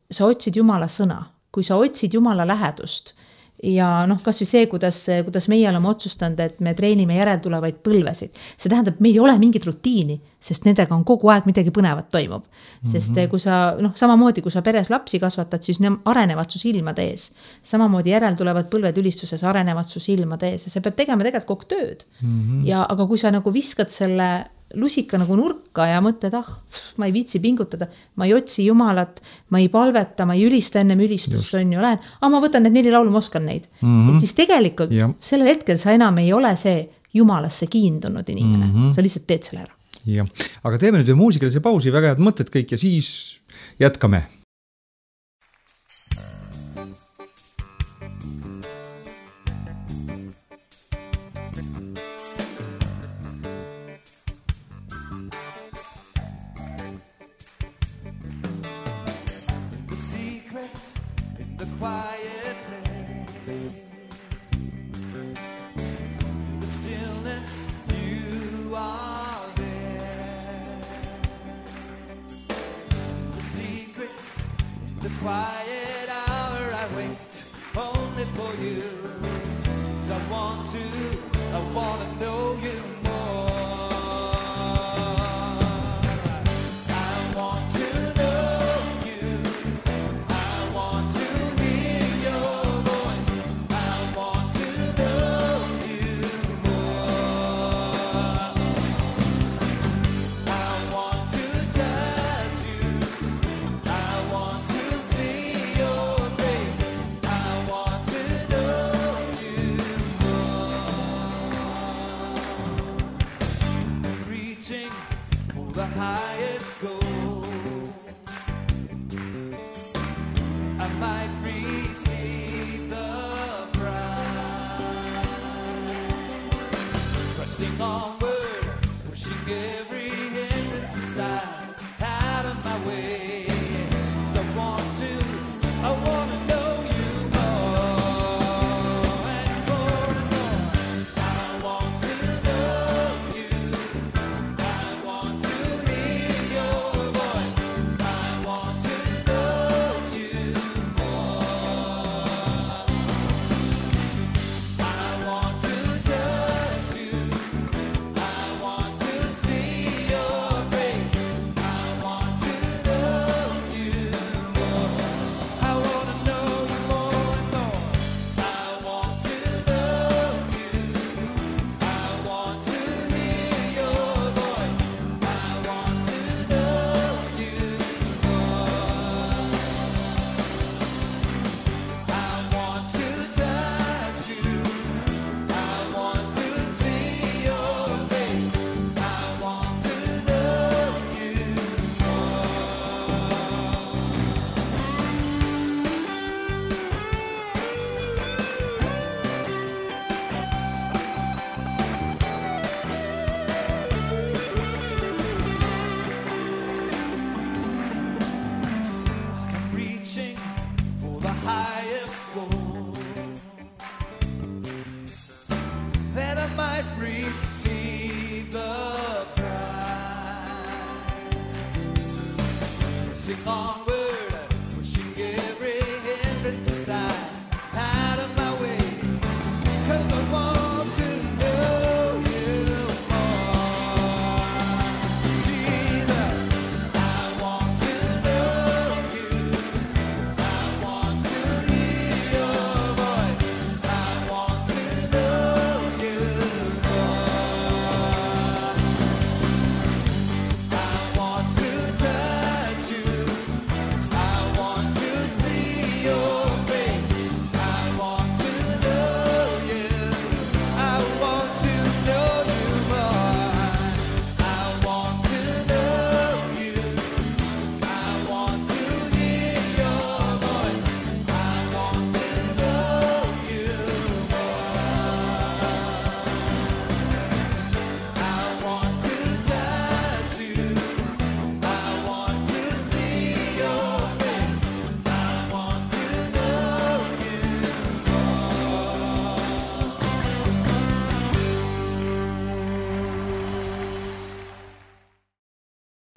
sa otsid Jumala sõna, kui sa otsid Jumala lähedust ja noh, kas või see, kuidas meie oleme otsustanud, et me treenime järeltulevaid põlvesid. See tähendab, meil ei ole mingit rutiini, sest nendega on kogu aeg midagi põnevat toimub. Sest kui sa, noh, samamoodi, kui sa peres lapsi kasvatad, siis ne arenevad su silmade ees. Samamoodi järeltulevad põlved ülistuses arenevad su silmade ees ja sa pead tegema tegelikult kogu tööd. Ja, aga kui sa nagu viskad selle lusika nagu nurka ja mõtled, ma ei viitsi pingutada, ma ei otsi Jumalat, ma ei palveta, ma ei ülista ennem ülistust, on ju, lähen, ma võtan need 4 laulu, ma oskan neid. Et siis tegelikult sellel hetkel sa enam ei ole see Jumalasse kiindunud inimene, sa lihtsalt teed selle ära. Ja. Aga teeme nüüd muusikalise pausi, väga head mõtted kõik ja siis jätkame. Quiet place, the stillness, you are there. The secret, the quiet hour, I wait only for you. 'Cause I want to know you more.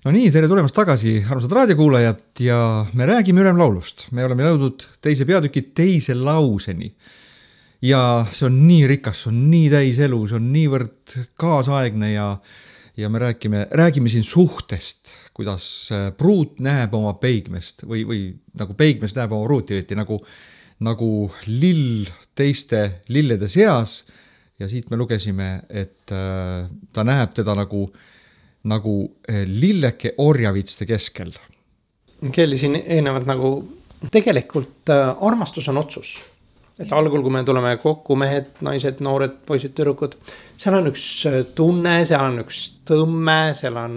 No nii, tere tulemast tagasi, armsad raadiokuulajad, ja me räägime ülemlaulust. Me oleme jõudnud teise peatüki teise lauseni. Ja see on nii rikas, see on nii täis elu, see on niivõrd kaasaegne ja me räägime siin suhtest, kuidas pruut näeb oma peigmest või nagu peigmest näeb oma pruuti, nagu lill teiste lillede seas, ja siit me lugesime, et ta näeb teda nagu lilleke orjavitste keskel. Keelisin eelnevalt nagu tegelikult armastus on otsus. Et algul, kui me tuleme kokku, mehed, naised, noored, poisid, tüdrukud, seal on üks tunne, seal on üks tõmme, seal on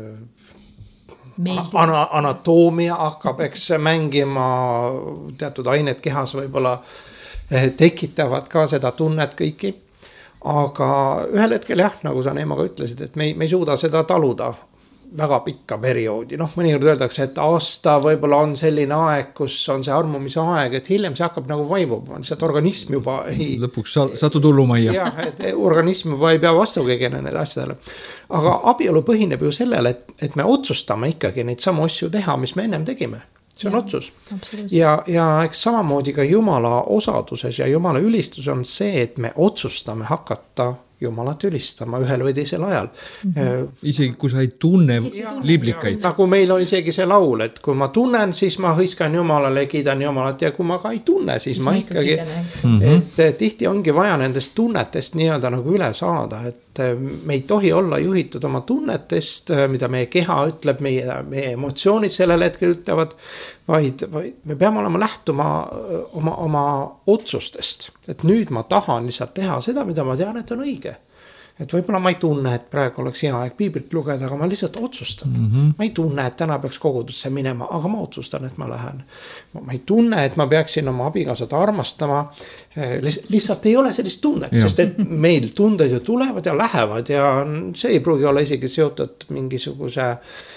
anatoomia hakkab, eks mängima teatud ained kehas võib-olla tekitavad ka seda tunnet kõiki. Aga ühel hetkel jah, nagu sa Neemaga ütlesid, et me ei suuda seda taluda väga pikka perioodi. Mõnikord öeldakse, et aasta võib-olla on selline aeg, kus on see armumise aeg, et hiljem see hakkab nagu vaibuma, lihtsalt organism juba ei... Lõpuks satud hullumajja. Jah, et organism juba ei pea vastu kõigile need asjadele. Aga abielu põhineb ju sellele, et me otsustame ikkagi neid samu asju teha, mis me ennem tegime. See on otsus. Ja eks samamoodi ka Jumala osaduses ja Jumala ülistus on see, et me otsustame hakata Jumalat ülistama ühel või teisel ajal. Isegi kui sa ei tunne liblikaid. Nagu meil on isegi see laul, et kui ma tunnen, siis ma hõiskan Jumalale, kiidan Jumalat, ja kui ma ka ei tunne, siis ma ikkagi... Et tihti ongi vaja nendest tunnetest nii-öelda nagu üle saada, et me ei tohi olla juhitud oma tunnetest, mida meie keha ütleb, meie emotsioonid sellel hetkel ütlevad, vaid me peame olema lähtuma oma otsustest. Et nüüd ma tahan lihtsalt teha seda, mida ma tean, et on õige. Et võib-olla ma ei tunne, et praegu oleks hea aeg piiblit lugeda, aga ma lihtsalt otsustan. Ma ei tunne, et täna peaks kogudusse minema, aga ma otsustan, et ma lähen. Ma ei tunne, et ma peaksin oma abikaasat armastama. Lihtsalt ei ole sellist tunnet, sest et meil tunded ju tulevad ja lähevad ja see ei pruugi olla isegi seotud mingisuguse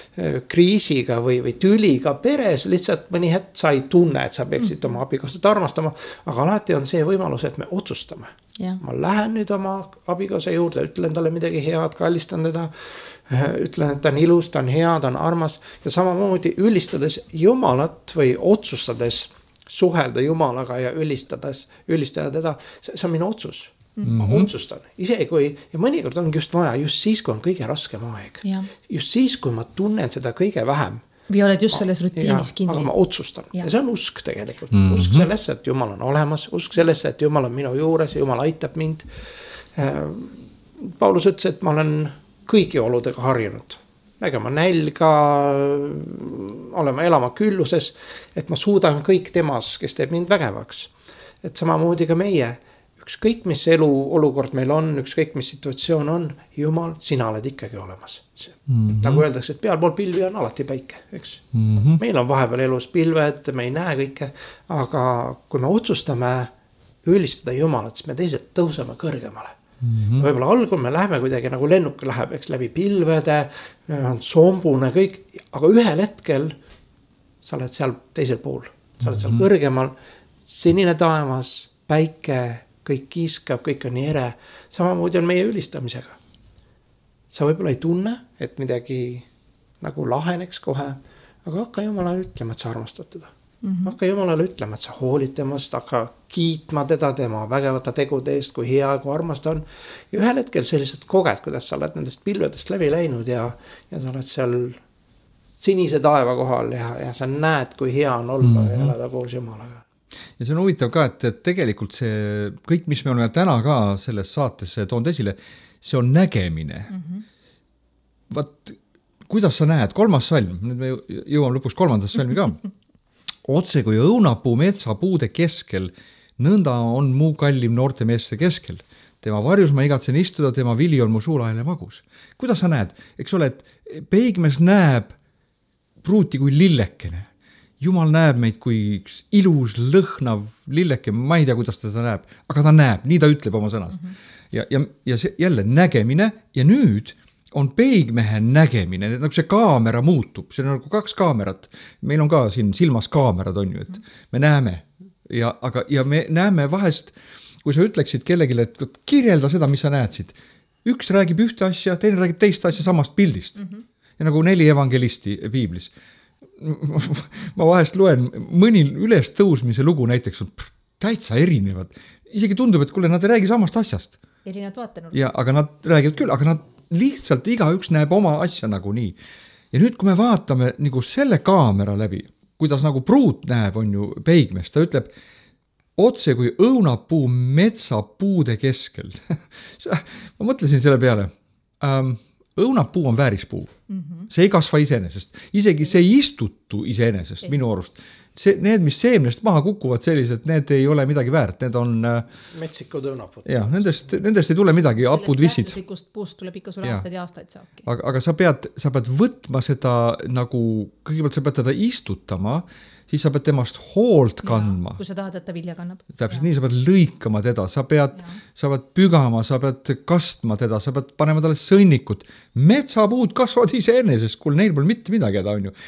kriisiga või tüliga peres, lihtsalt mõni hetk sa ei tunne, et sa peaksid oma abikaasat armastama, aga alati on see võimalus, et me otsustame. Ma lähen nüüd oma abikaasa juurde, ütlen talle midagi head, kallistan teda, ütlen, et ta on ilus, ta on hea, ta on armas, ja samamoodi ülistades Jumalat või otsustades suhelda Jumalaga ja ülistada teda, see on minu otsus. Ma otsustan, isegi kui, ja mõnikord on just vaja, just siis, kui on kõige raskem aeg. Just siis, kui ma tunnen seda kõige vähem. Või oled just selles rutiinis kinni. Aga ma otsustan. Ja see on usk tegelikult. Usk sellesse, et Jumal on olemas. Usk sellesse, et Jumal on minu juures ja Jumal aitab mind. Paulus ütles, et ma olen kõigi oludega harjunud. Nägema nälga, olema elama külluses, et ma suudan kõik temas, kes teeb mind vägevaks. Et samamoodi ka meie, ükskõik mis elu olukord meil on, ükskõik mis situatsioon on, Jumal, sina oled ikkagi olemas. Nagu öeldakse, et pealpool pilvi on alati päike, eks? Meil on vahepeal elus pilved, me ei näe kõike, aga kui me otsustame ülistada Jumalat, siis me teised tõuseme kõrgemale. Võib-olla algul me läheme kuidagi nagu lennuk läheb, eks, läbi pilvede, on sombune kõik, aga ühel hetkel sa oled seal teisel pool, sa oled seal kõrgemal, sinine taevas, päike, kõik kiiskab, kõik on nii ere. Samamoodi on meie ülistamisega. Sa võib-olla ei tunne, et midagi nagu laheneks kohe, aga hakka Jumalale ütlema, et sa armastad teda. Hakka Jumalale ütlema, et sa hoolid temast, hakka kiitma teda tema vägevata tegude eest, kui hea, kui armas ta on. Ja ühel hetkel sellised koged, kuidas sa oled nendest pilvedest läbi läinud ja sa oled seal sinise taeva kohal ja sa näed, kui hea on olla ja elada koos Jumalaga. Ja see on huvitav ka, et tegelikult see kõik, mis me oleme täna ka selles saates toonud esile, see on nägemine. Vaat, kuidas sa näed? 3. salm, nüüd me jõuame lõpuks 3. salmi ka. Otse kui õunapuu metsapuude keskel, nõnda on muu kallim noorte meeste keskel. Tema varjus ma igatsen istuda, tema vili on mu suulaine magus. Kuidas sa näed? Eks ole, et peigmes näeb pruuti kui lillekene. Jumal näeb meid kui üks ilus, lõhnav lilleke, ma ei tea, kuidas ta seda näeb, aga ta näeb, nii ta ütleb oma sõnas. Ja see jälle nägemine ja nüüd on peigmehe nägemine, nagu see kaamera muutub, see on nagu 2 kaamerat. Meil on ka siin silmas kaamerad on ju, et me näeme ja me näeme vahest, kui sa ütleksid kellegile, et kirjelda seda, mis sa näed siit. Üks räägib ühte asja, teine räägib teist asja samast pildist. ja nagu 4 evangelisti piiblis. Ma vahest loen mõni üles tõusmise lugu näiteks on täitsa erinevad. Isegi tundub, et kuule, nad ei räägi samast asjast. Erinevad vaatenurk. Ja, aga nad räägivad küll, aga nad lihtsalt igaüks näeb oma asja nagu nii. Ja nüüd, kui me vaatame nagu selle kaamera läbi, kuidas nagu pruut näeb, on ju peigmees, ta ütleb otse kui õunapuu metsapuude keskel. Ma mõtlesin selle peale. Õunapuu on väärispuu. See ei kasva iseenesest. Isegi see ei istutu iseenesest minu arust. Need, mis seemnest maha kukuvad sellised, need ei ole midagi väärt. Need on metsikud õunapud. Ja, nendest ei tule midagi, apud vissid. Sellest väärtuslikust puust tuleb ikka sulle aastaid ja aastaid saabki. Aga sa pead võtma seda nagu, kõigepealt sa pead teda istutama, siis sa pead temast hoolt kandma. Kui sa tahad, et ta vilja kannab. Täpselt nii, sa pead lõikama teda, sa pead pügama, sa pead kastma teda, sa pead panema talle sõnnikut. Metsapuud kasvavad iseenesest, kuule, neil pole mitte midagi häda, on ju.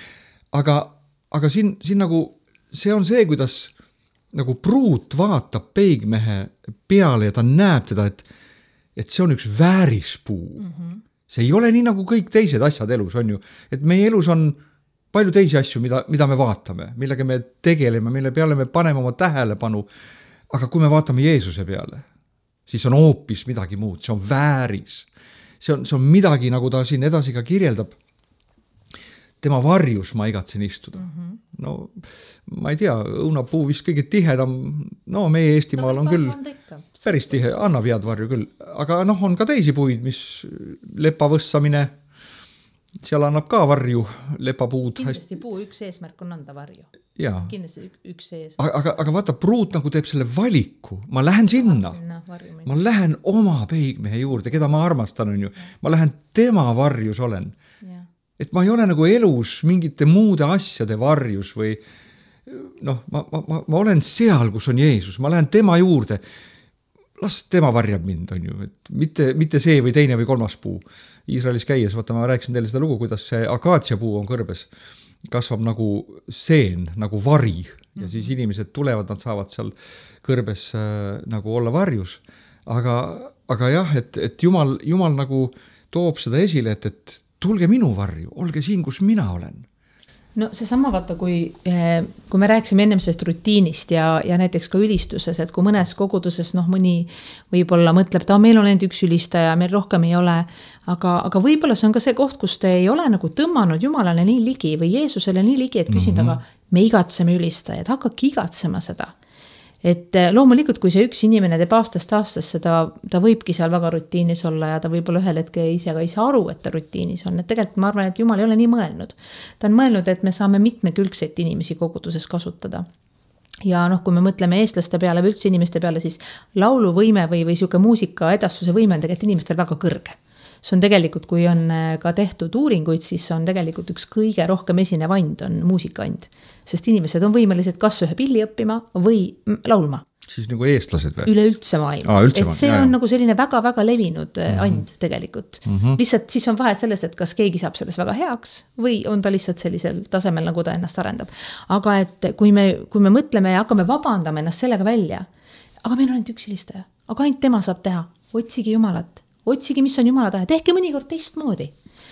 Aga siin nagu, see on see, kuidas nagu pruut vaatab peigmehe peale ja ta näeb teda, et see on üks väärispuu. See ei ole nii nagu kõik teised asjad elus, on ju. Et meie elus on palju teisi asju, mida me vaatame, millega me tegeleme, mille peale me paneme oma tähelepanu. Aga kui me vaatame Jeesuse peale, siis on hoopis midagi muud, see on vääris. See on midagi, nagu ta siin edasi ka kirjeldab. Tema varjus ma igatsen istuda. No, ma ei tea, õunapuu vist kõige tihedam, no meie Eestimaal on küll päris tihe, annab head varju küll. Aga on ka teisi puid, mis lepavõssamine, seal annab ka varju, lepapuud. Kindlasti puu üks eesmärk on anda varju. Jaa. Kindlasti üks eesmärk. Aga vaata, pruut nagu teeb selle valiku. Ma lähen sinna. Ma lähen oma peigmehe juurde, keda ma armastan, on ju. Ma lähen tema varjus olen. Et ma ei ole nagu elus mingite muude asjade varjus või ma olen seal, kus on Jeesus. Ma lähen tema juurde. Las tema varjab mind, on ju. Et mitte see või teine või kolmas puu. Iisraelis käies, vaata, ma rääkisin teile seda lugu, kuidas see akaatsiapuu on kõrbes. Kasvab nagu seen, nagu vari. Ja siis inimesed tulevad, nad saavad seal kõrbes nagu olla varjus. Aga jah, et Jumal nagu toob seda esile, et tulge minu varju, olge siin, kus mina olen. No see sama vaata, kui me rääksime ennem sellest rutiinist ja näiteks ka ülistuses, et kui mõnes koguduses mõni võib-olla mõtleb, et meil on ainult üks ülistaja, meil rohkem ei ole, aga võib-olla see on ka see koht, kus te ei ole nagu tõmmanud Jumalale nii ligi või Jeesusele nii ligi, et küsida, aga me igatseme ülistajad, hakkake igatsema seda. Et loomulikult, kui see üks inimene teeb aastast aastasse, ta võibki seal väga rutiinis olla ja ta võib-olla ühel hetke ise ka ei saa aru, et ta rutiinis on. Et tegelikult ma arvan, et Jumal ei ole nii mõelnud. Ta on mõelnud, et me saame mitmekülgseid inimesi koguduses kasutada. Ja kui me mõtleme eestlaste peale või üldse inimeste peale, siis lauluvõime või siuke muusika edastuse võime on tegelikult inimestel väga kõrge. See on tegelikult, kui on ka tehtud uuringuid, siis on tegelikult üks kõige rohkem esinev and on muusikand. Sest inimesed on võimelised kas ühe pilli õppima või laulma. Siis nagu eestlased või? Üleüldse maailmas. Et see on nagu selline väga-väga levinud and tegelikult. Lihtsalt siis on vahe selles, et kas keegi saab selles väga heaks või on ta lihtsalt sellisel tasemel, nagu ta ennast arendab. Aga et kui me mõtleme ja hakkame vabandama ennast sellega välja, aga meil on ainult üks helistaja, aga ainult tema saab teha, otsige Jumalat. Otsigi, mis on Jumala tahe, tehke mõnikord teistmoodi.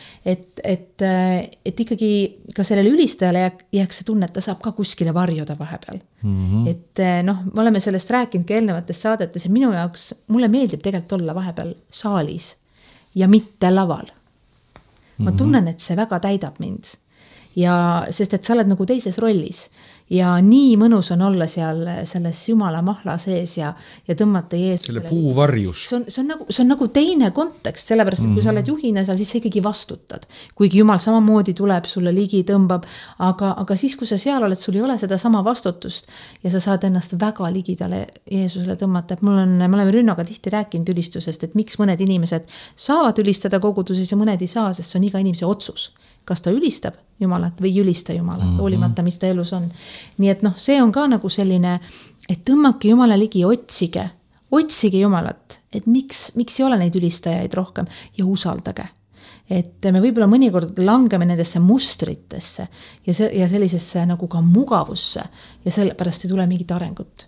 Et ikkagi ka sellele ülistajale jääks see tunne, et ta saab ka kuskile varjuda vahepeal. Et me oleme sellest rääkinud ka eelnevates saadetes ja minu jaoks, mulle meeldib tegelikult olla vahepeal saalis ja mitte laval. Ma tunnen, et see väga täidab mind. Ja sest, et sa oled nagu teises rollis ja nii mõnus on olla seal selles Jumala mahla sees ja tõmmata Jeesusele. Selle puu varjus. See on nagu teine kontekst, sellepärast, et kui sa oled juhina seal, siis sa ikkagi vastutad. Kuigi Jumal samamoodi tuleb, sulle ligi tõmbab, aga siis, kui sa seal oled, sul ei ole seda sama vastutust ja sa saad ennast väga ligidale Jeesusele tõmmata. Et me oleme Rünnoga tihti rääkinud ülistusest, et miks mõned inimesed saavad ülistada koguduses ja mõned ei saa, sest see on iga inimese otsus. Kas ta ülistab Jumalat või ei ülista Jumalat, hoolimata, mis ta elus on. Nii et see on ka nagu selline, et tõmmake Jumala ligi, otsige Jumalat, et miks ei ole neid ülistajaid rohkem ja usaldage. Et me võib-olla mõnikord langeme nendesse mustritesse ja sellisesse nagu ka mugavusse ja sellepärast ei tule mingit arengut.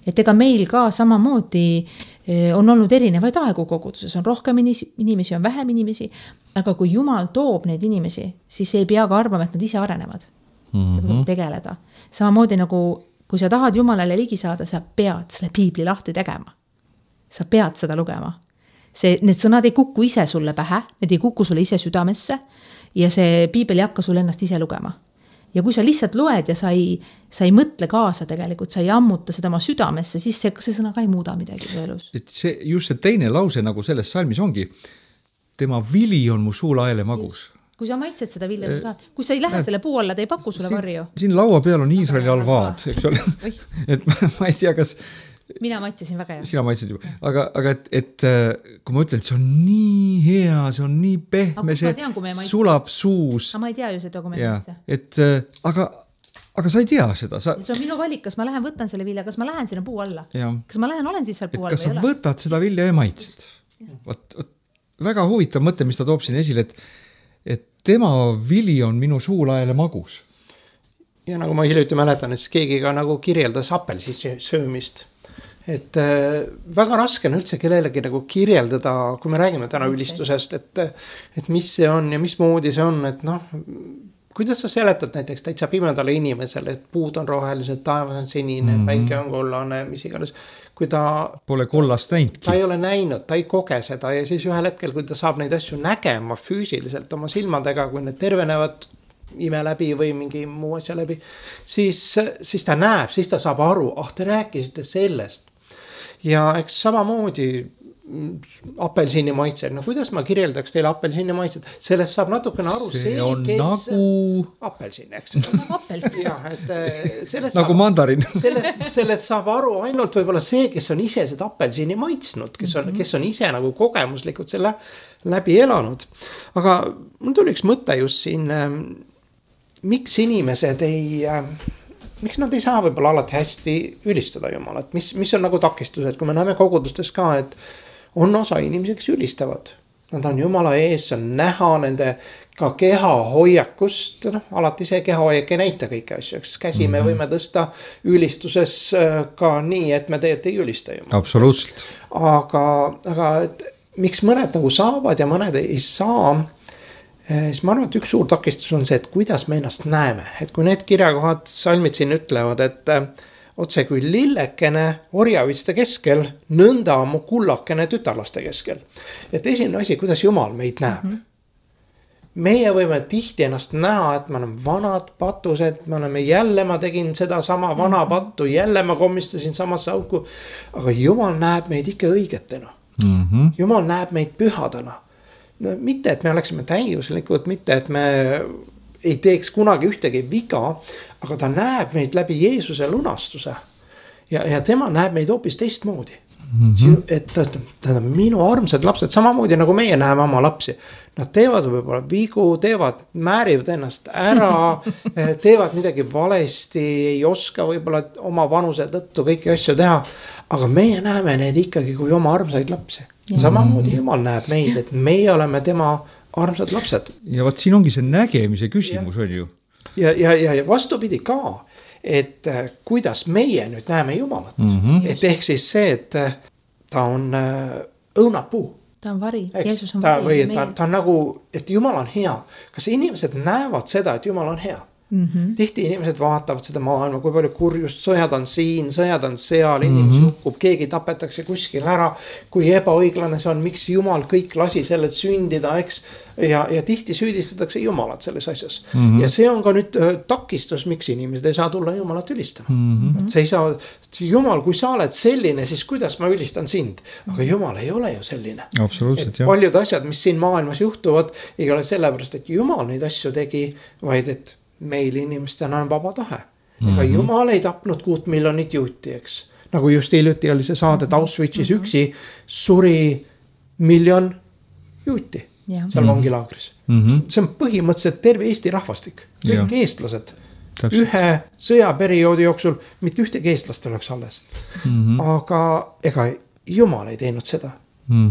et ega meil ka samamoodi on olnud erinevaid aegu koguduses, on rohkem inimesi, on vähem inimesi, aga kui Jumal toob neid inimesi, siis ei pea ka arvama, et nad ise arenevad, tegeleda. Samamoodi nagu, kui sa tahad Jumalale ligi saada, sa pead selle piibli lahti tegema. Sa pead seda lugema. Need sõnad ei kuku ise sulle pähe, need ei kuku sulle ise südamesse ja see piibel ei hakka sulle ennast ise lugema. Ja kui sa lihtsalt loed ja sa ei mõtle kaasa tegelikult, sa ei ammuta seda oma südamesse, siis see sõna ka ei muuda midagi su elus. Et just see teine lause nagu selles salmis ongi, tema vili on mu suulaele magus. Kui sa maitsed seda vilja, kui sa ei lähe selle puu alla, ta ei paku sulle varju. Siin laua peal on Iisraeli alvaad, eks ole. Et ma ei tea, kas... Mina maitsesin väga hea. Sina maitsesid juba. Aga et kui ma ütlen, et see on nii hea, see on nii pehme, see sulab suus. Aga ma ei tea ju seda, kui me maitse. Aga sa ei tea seda. See on minu valik, kas ma lähen võtan selle vilja, kas ma lähen sinna puu alla. Kas ma olen siis seal puu alla või ei ole? Kas sa võtad seda vilja ja maitsed? Väga huvitav mõte, mis ta toob siin esile, et tema vili on minu suulaele magus. Ja nagu ma hiljuti mäletan, et keegi ka nagu kirjeldas apelsi söömist. Et väga raske on üldse kellelegi nagu kirjeldada, kui me räägime täna ülistusest, et mis see on ja mis moodi see on, et kuidas sa seletad näiteks täitsa pimedale inimesele, et puud on rohelised, taevas on sinine, päike on kollane, mis iganes. Kui ta pole kollast näinudki. Ta ei ole näinud, ta ei koge seda ja siis ühel hetkel, kui ta saab neid asju nägema füüsiliselt oma silmadega, kui need tervenevad ime läbi või mingi muu asja läbi, siis ta näeb, siis ta saab aru, te rääkisite sellest. Ja eks samamoodi apelsini maitse, kuidas ma kirjeldaks teile apelsini maitset, sellest saab natukene aru see on kes nagu apelsin, eks ja, nagu mandarin sellest saab aru ainult võib-olla see, kes on ise seda apelsini maitsnud, kes on ise nagu kogemuslikult selle läbi elanud. Aga mul tuli üks mõte just siin, miks inimesed miks nad ei saa võib-olla alati hästi ülistada Jumalat, mis on nagu takistused, kui me näeme kogudustes ka, et on osa inimesi, kes ülistavad. Nad on Jumala ees, on näha nende ka keha hoiakust, alati see keha hoiak ei näita kõiki asju, käsi me võime tõsta ülistuses ka nii, et me tegelikult ei ülista Jumalat. Absoluutselt. Aga miks mõned nagu saavad ja mõned ei saa, siis ma arvan, et üks suur takistus on see, et kuidas me ennast näeme. Et kui need kirjakohad salmid siin ütlevad, et otse kui lillekene orjavitste keskel, nõnda mu kullakene tütarlaste keskel. Et esimene asi, kuidas Jumal meid näeb. Meie võime tihti ennast näha, et me oleme vanad patused, ma tegin seda sama vana pattu, jälle ma komistasin samasse auku, aga Jumal näeb meid ikka õigetena. Jumal näeb meid pühadena. Mitte, et me oleksime täiuslikud, mitte, et me ei teeks kunagi ühtegi viga, aga ta näeb meid läbi Jeesuse lunastuse. Ja tema näeb meid hoopis teistmoodi. Et minu armsad lapsed, samamoodi nagu meie näeme oma lapsi. Nad teevad võib-olla vigu, määrivad ennast ära, teevad midagi valesti, ei oska võib-olla oma vanuse tõttu kõiki asju teha. Aga meie näeme need ikkagi kui oma armsaid lapsi. Samamoodi Jumal näeb meid, et meie oleme tema armsad lapsed. Ja vaat siin ongi see nägemise küsimus on ju. Ja vastupidi ka, et kuidas meie nüüd näeme Jumalat. Et ehk siis see, et ta on õunapuu. Ta on vari, Jeesus on vari. Ta on nagu, et Jumal on hea. Kas inimesed näevad seda, et Jumal on hea? Tihti inimesed vaatavad seda maailma, kui palju kurjust, sõjad on siin, sõjad on seal, inimesi hukkub, keegi tapetakse kuskil ära, kui ebaõiglane see on, miks Jumal kõik lasi sellelt sündida, eks, ja tihti süüdistatakse Jumalat selles asjas. Ja see on ka nüüd takistus, miks inimesed ei saa tulla Jumalat ülistama. See ei saa, Jumal, kui sa oled selline, siis kuidas ma ülistan sind? Aga Jumal ei ole ju selline. Absoluutselt, jah. Paljud asjad, mis siin maailmas juhtuvad, ei ole sellepärast, et Jumal neid asju tegi, vaid et meil inimestena on vaba tahe. Ega Jumal ei tapnud 6 miljonit juuti, eks. Nagu just hiljuti oli see saade, et Auschwitzis üksi suri 1 miljon juuti seal vangilaagris. See on põhimõtteliselt terve Eesti rahvastik. Kõik eestlased. Ühe sõjaperioodi jooksul mitte ühtegi eestlast oleks alles. Aga ega Jumal ei teinud seda.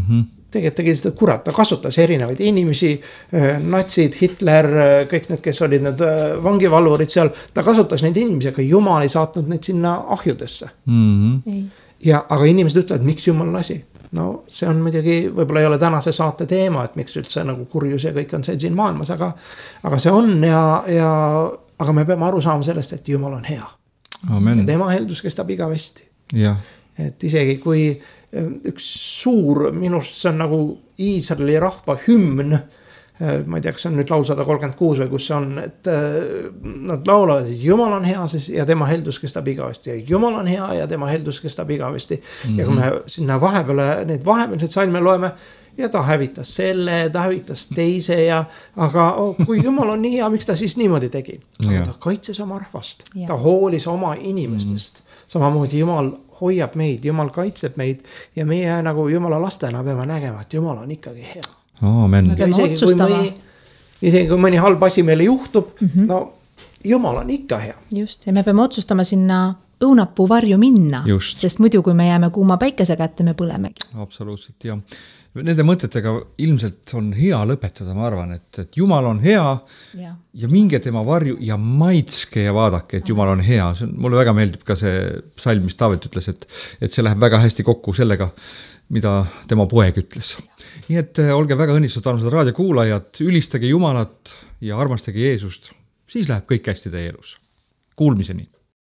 tegelikult tegi seda kurat, ta kasutas erinevaid inimesi, natsid, Hitler, kõik need, kes olid need vangivalvurid seal, ta kasutas neid inimesi, aga Jumal ei saatnud neid sinna ahjudesse. Ja, aga inimesed ütlevad, miks Jumal lasi? No see on muidugi, võib-olla ei ole tänase saate teema, et miks üldse nagu kurjus ja kõik on see siin maailmas, aga see on aga me peame aru saama sellest, et Jumal on hea. Amen. Ja tema heldus kestab igavesti. Ja. Et isegi kui üks suur, minust see on nagu Iisraeli rahva hümn, ma ei tea, kas see on nüüd laul 136 või kus see on, et nad laulavad, et Jumal on hea ja tema heldus kestab igavesti ja Jumal on hea ja tema heldus kestab igavesti. Ja kui me sinna need vahepealsed salme loeme ja ta hävitas selle, ta hävitas teise aga kui Jumal on nii hea, miks ta siis niimoodi tegi? Aga ta kaitses oma rahvast, ta hoolis oma inimestest. Samamoodi Jumal hoiab meid, Jumal kaitseb meid ja meie nagu Jumala lastena peame nägema, et Jumal on ikkagi hea. Amen. Isegi kui mõni halb asi meile juhtub, no Jumal on ikka hea. Just, ja me peame otsustama sinna õunapuu varju minna, sest muidu kui me jääme kuuma päikese kätte, me põlemegi. Absoluutselt, jah. Nende mõtetega ilmselt on hea lõpetada, ma arvan, et Jumal on hea ja minge tema varju ja maitske ja vaadake, et Jumal on hea. Mulle väga meeldib ka see salm, mis Taavet ütles, et see läheb väga hästi kokku sellega, mida tema poeg ütles. Nii et olge väga õnnistatud, armsad raadiokuulajad, ülistage Jumalat ja armastage Jeesust, siis läheb kõik hästi teie elus. Kuulmiseni!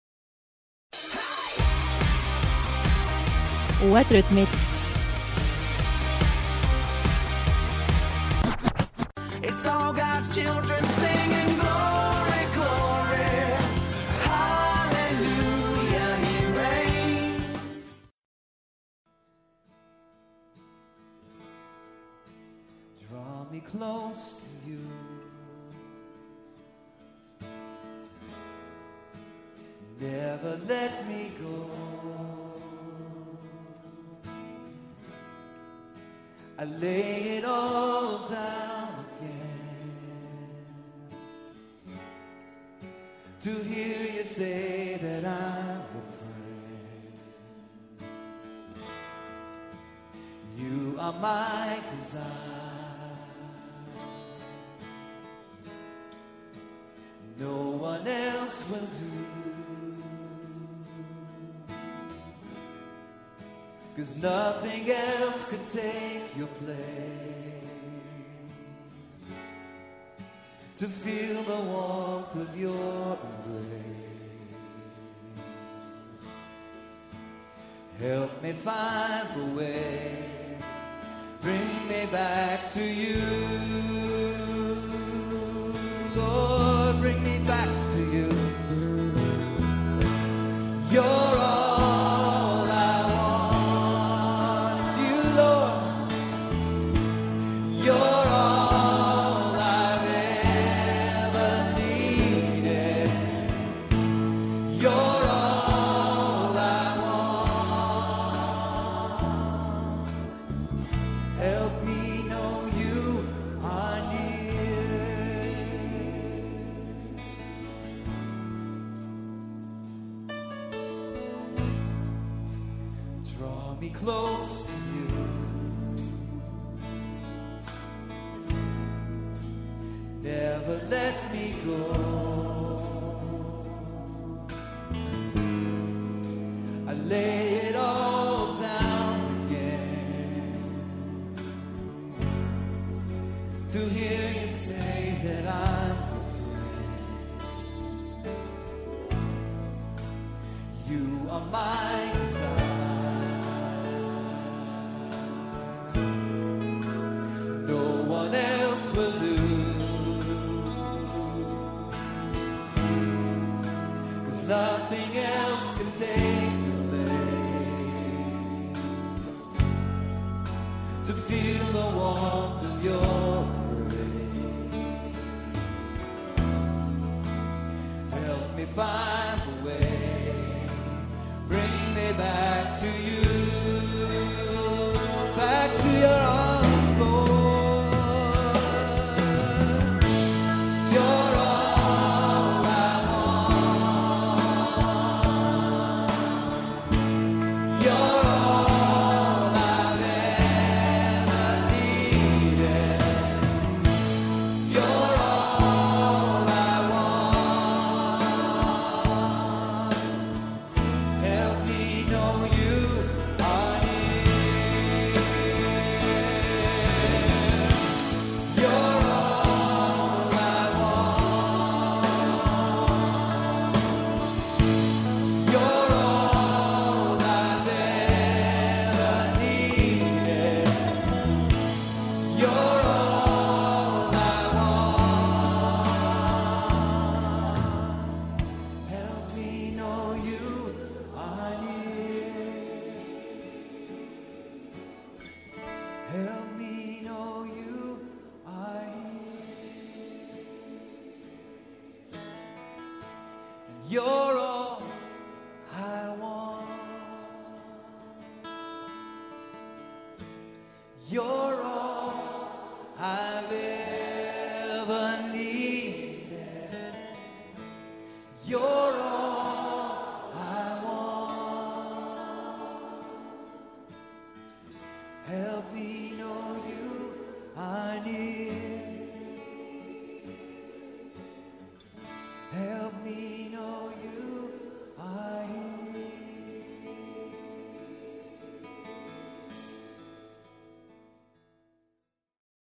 Uued rütmid. It's all God's children singing glory, glory, hallelujah, he reigns. Draw me close to you. Never let me go. I lay it all down to hear you say that I'm your friend. You are my desire. No one else will do. 'Cause nothing else could take your place. To feel the warmth of your embrace. Help me find the way. Bring me back to you. Lord, bring me back to you. You're all I want. It's you, Lord. You're all I've ever needed. You're all I want. Help me know you are near. Draw me close to you. Never let me go. I lay it all down again to hear you say that I'm your friend. You are my desire. No one else will do. Nothing else can take your place. To feel the warmth of your embrace. Help me find the way. Bring me back to you. Back to your arms, Lord. You're all I want. You're all I've ever You're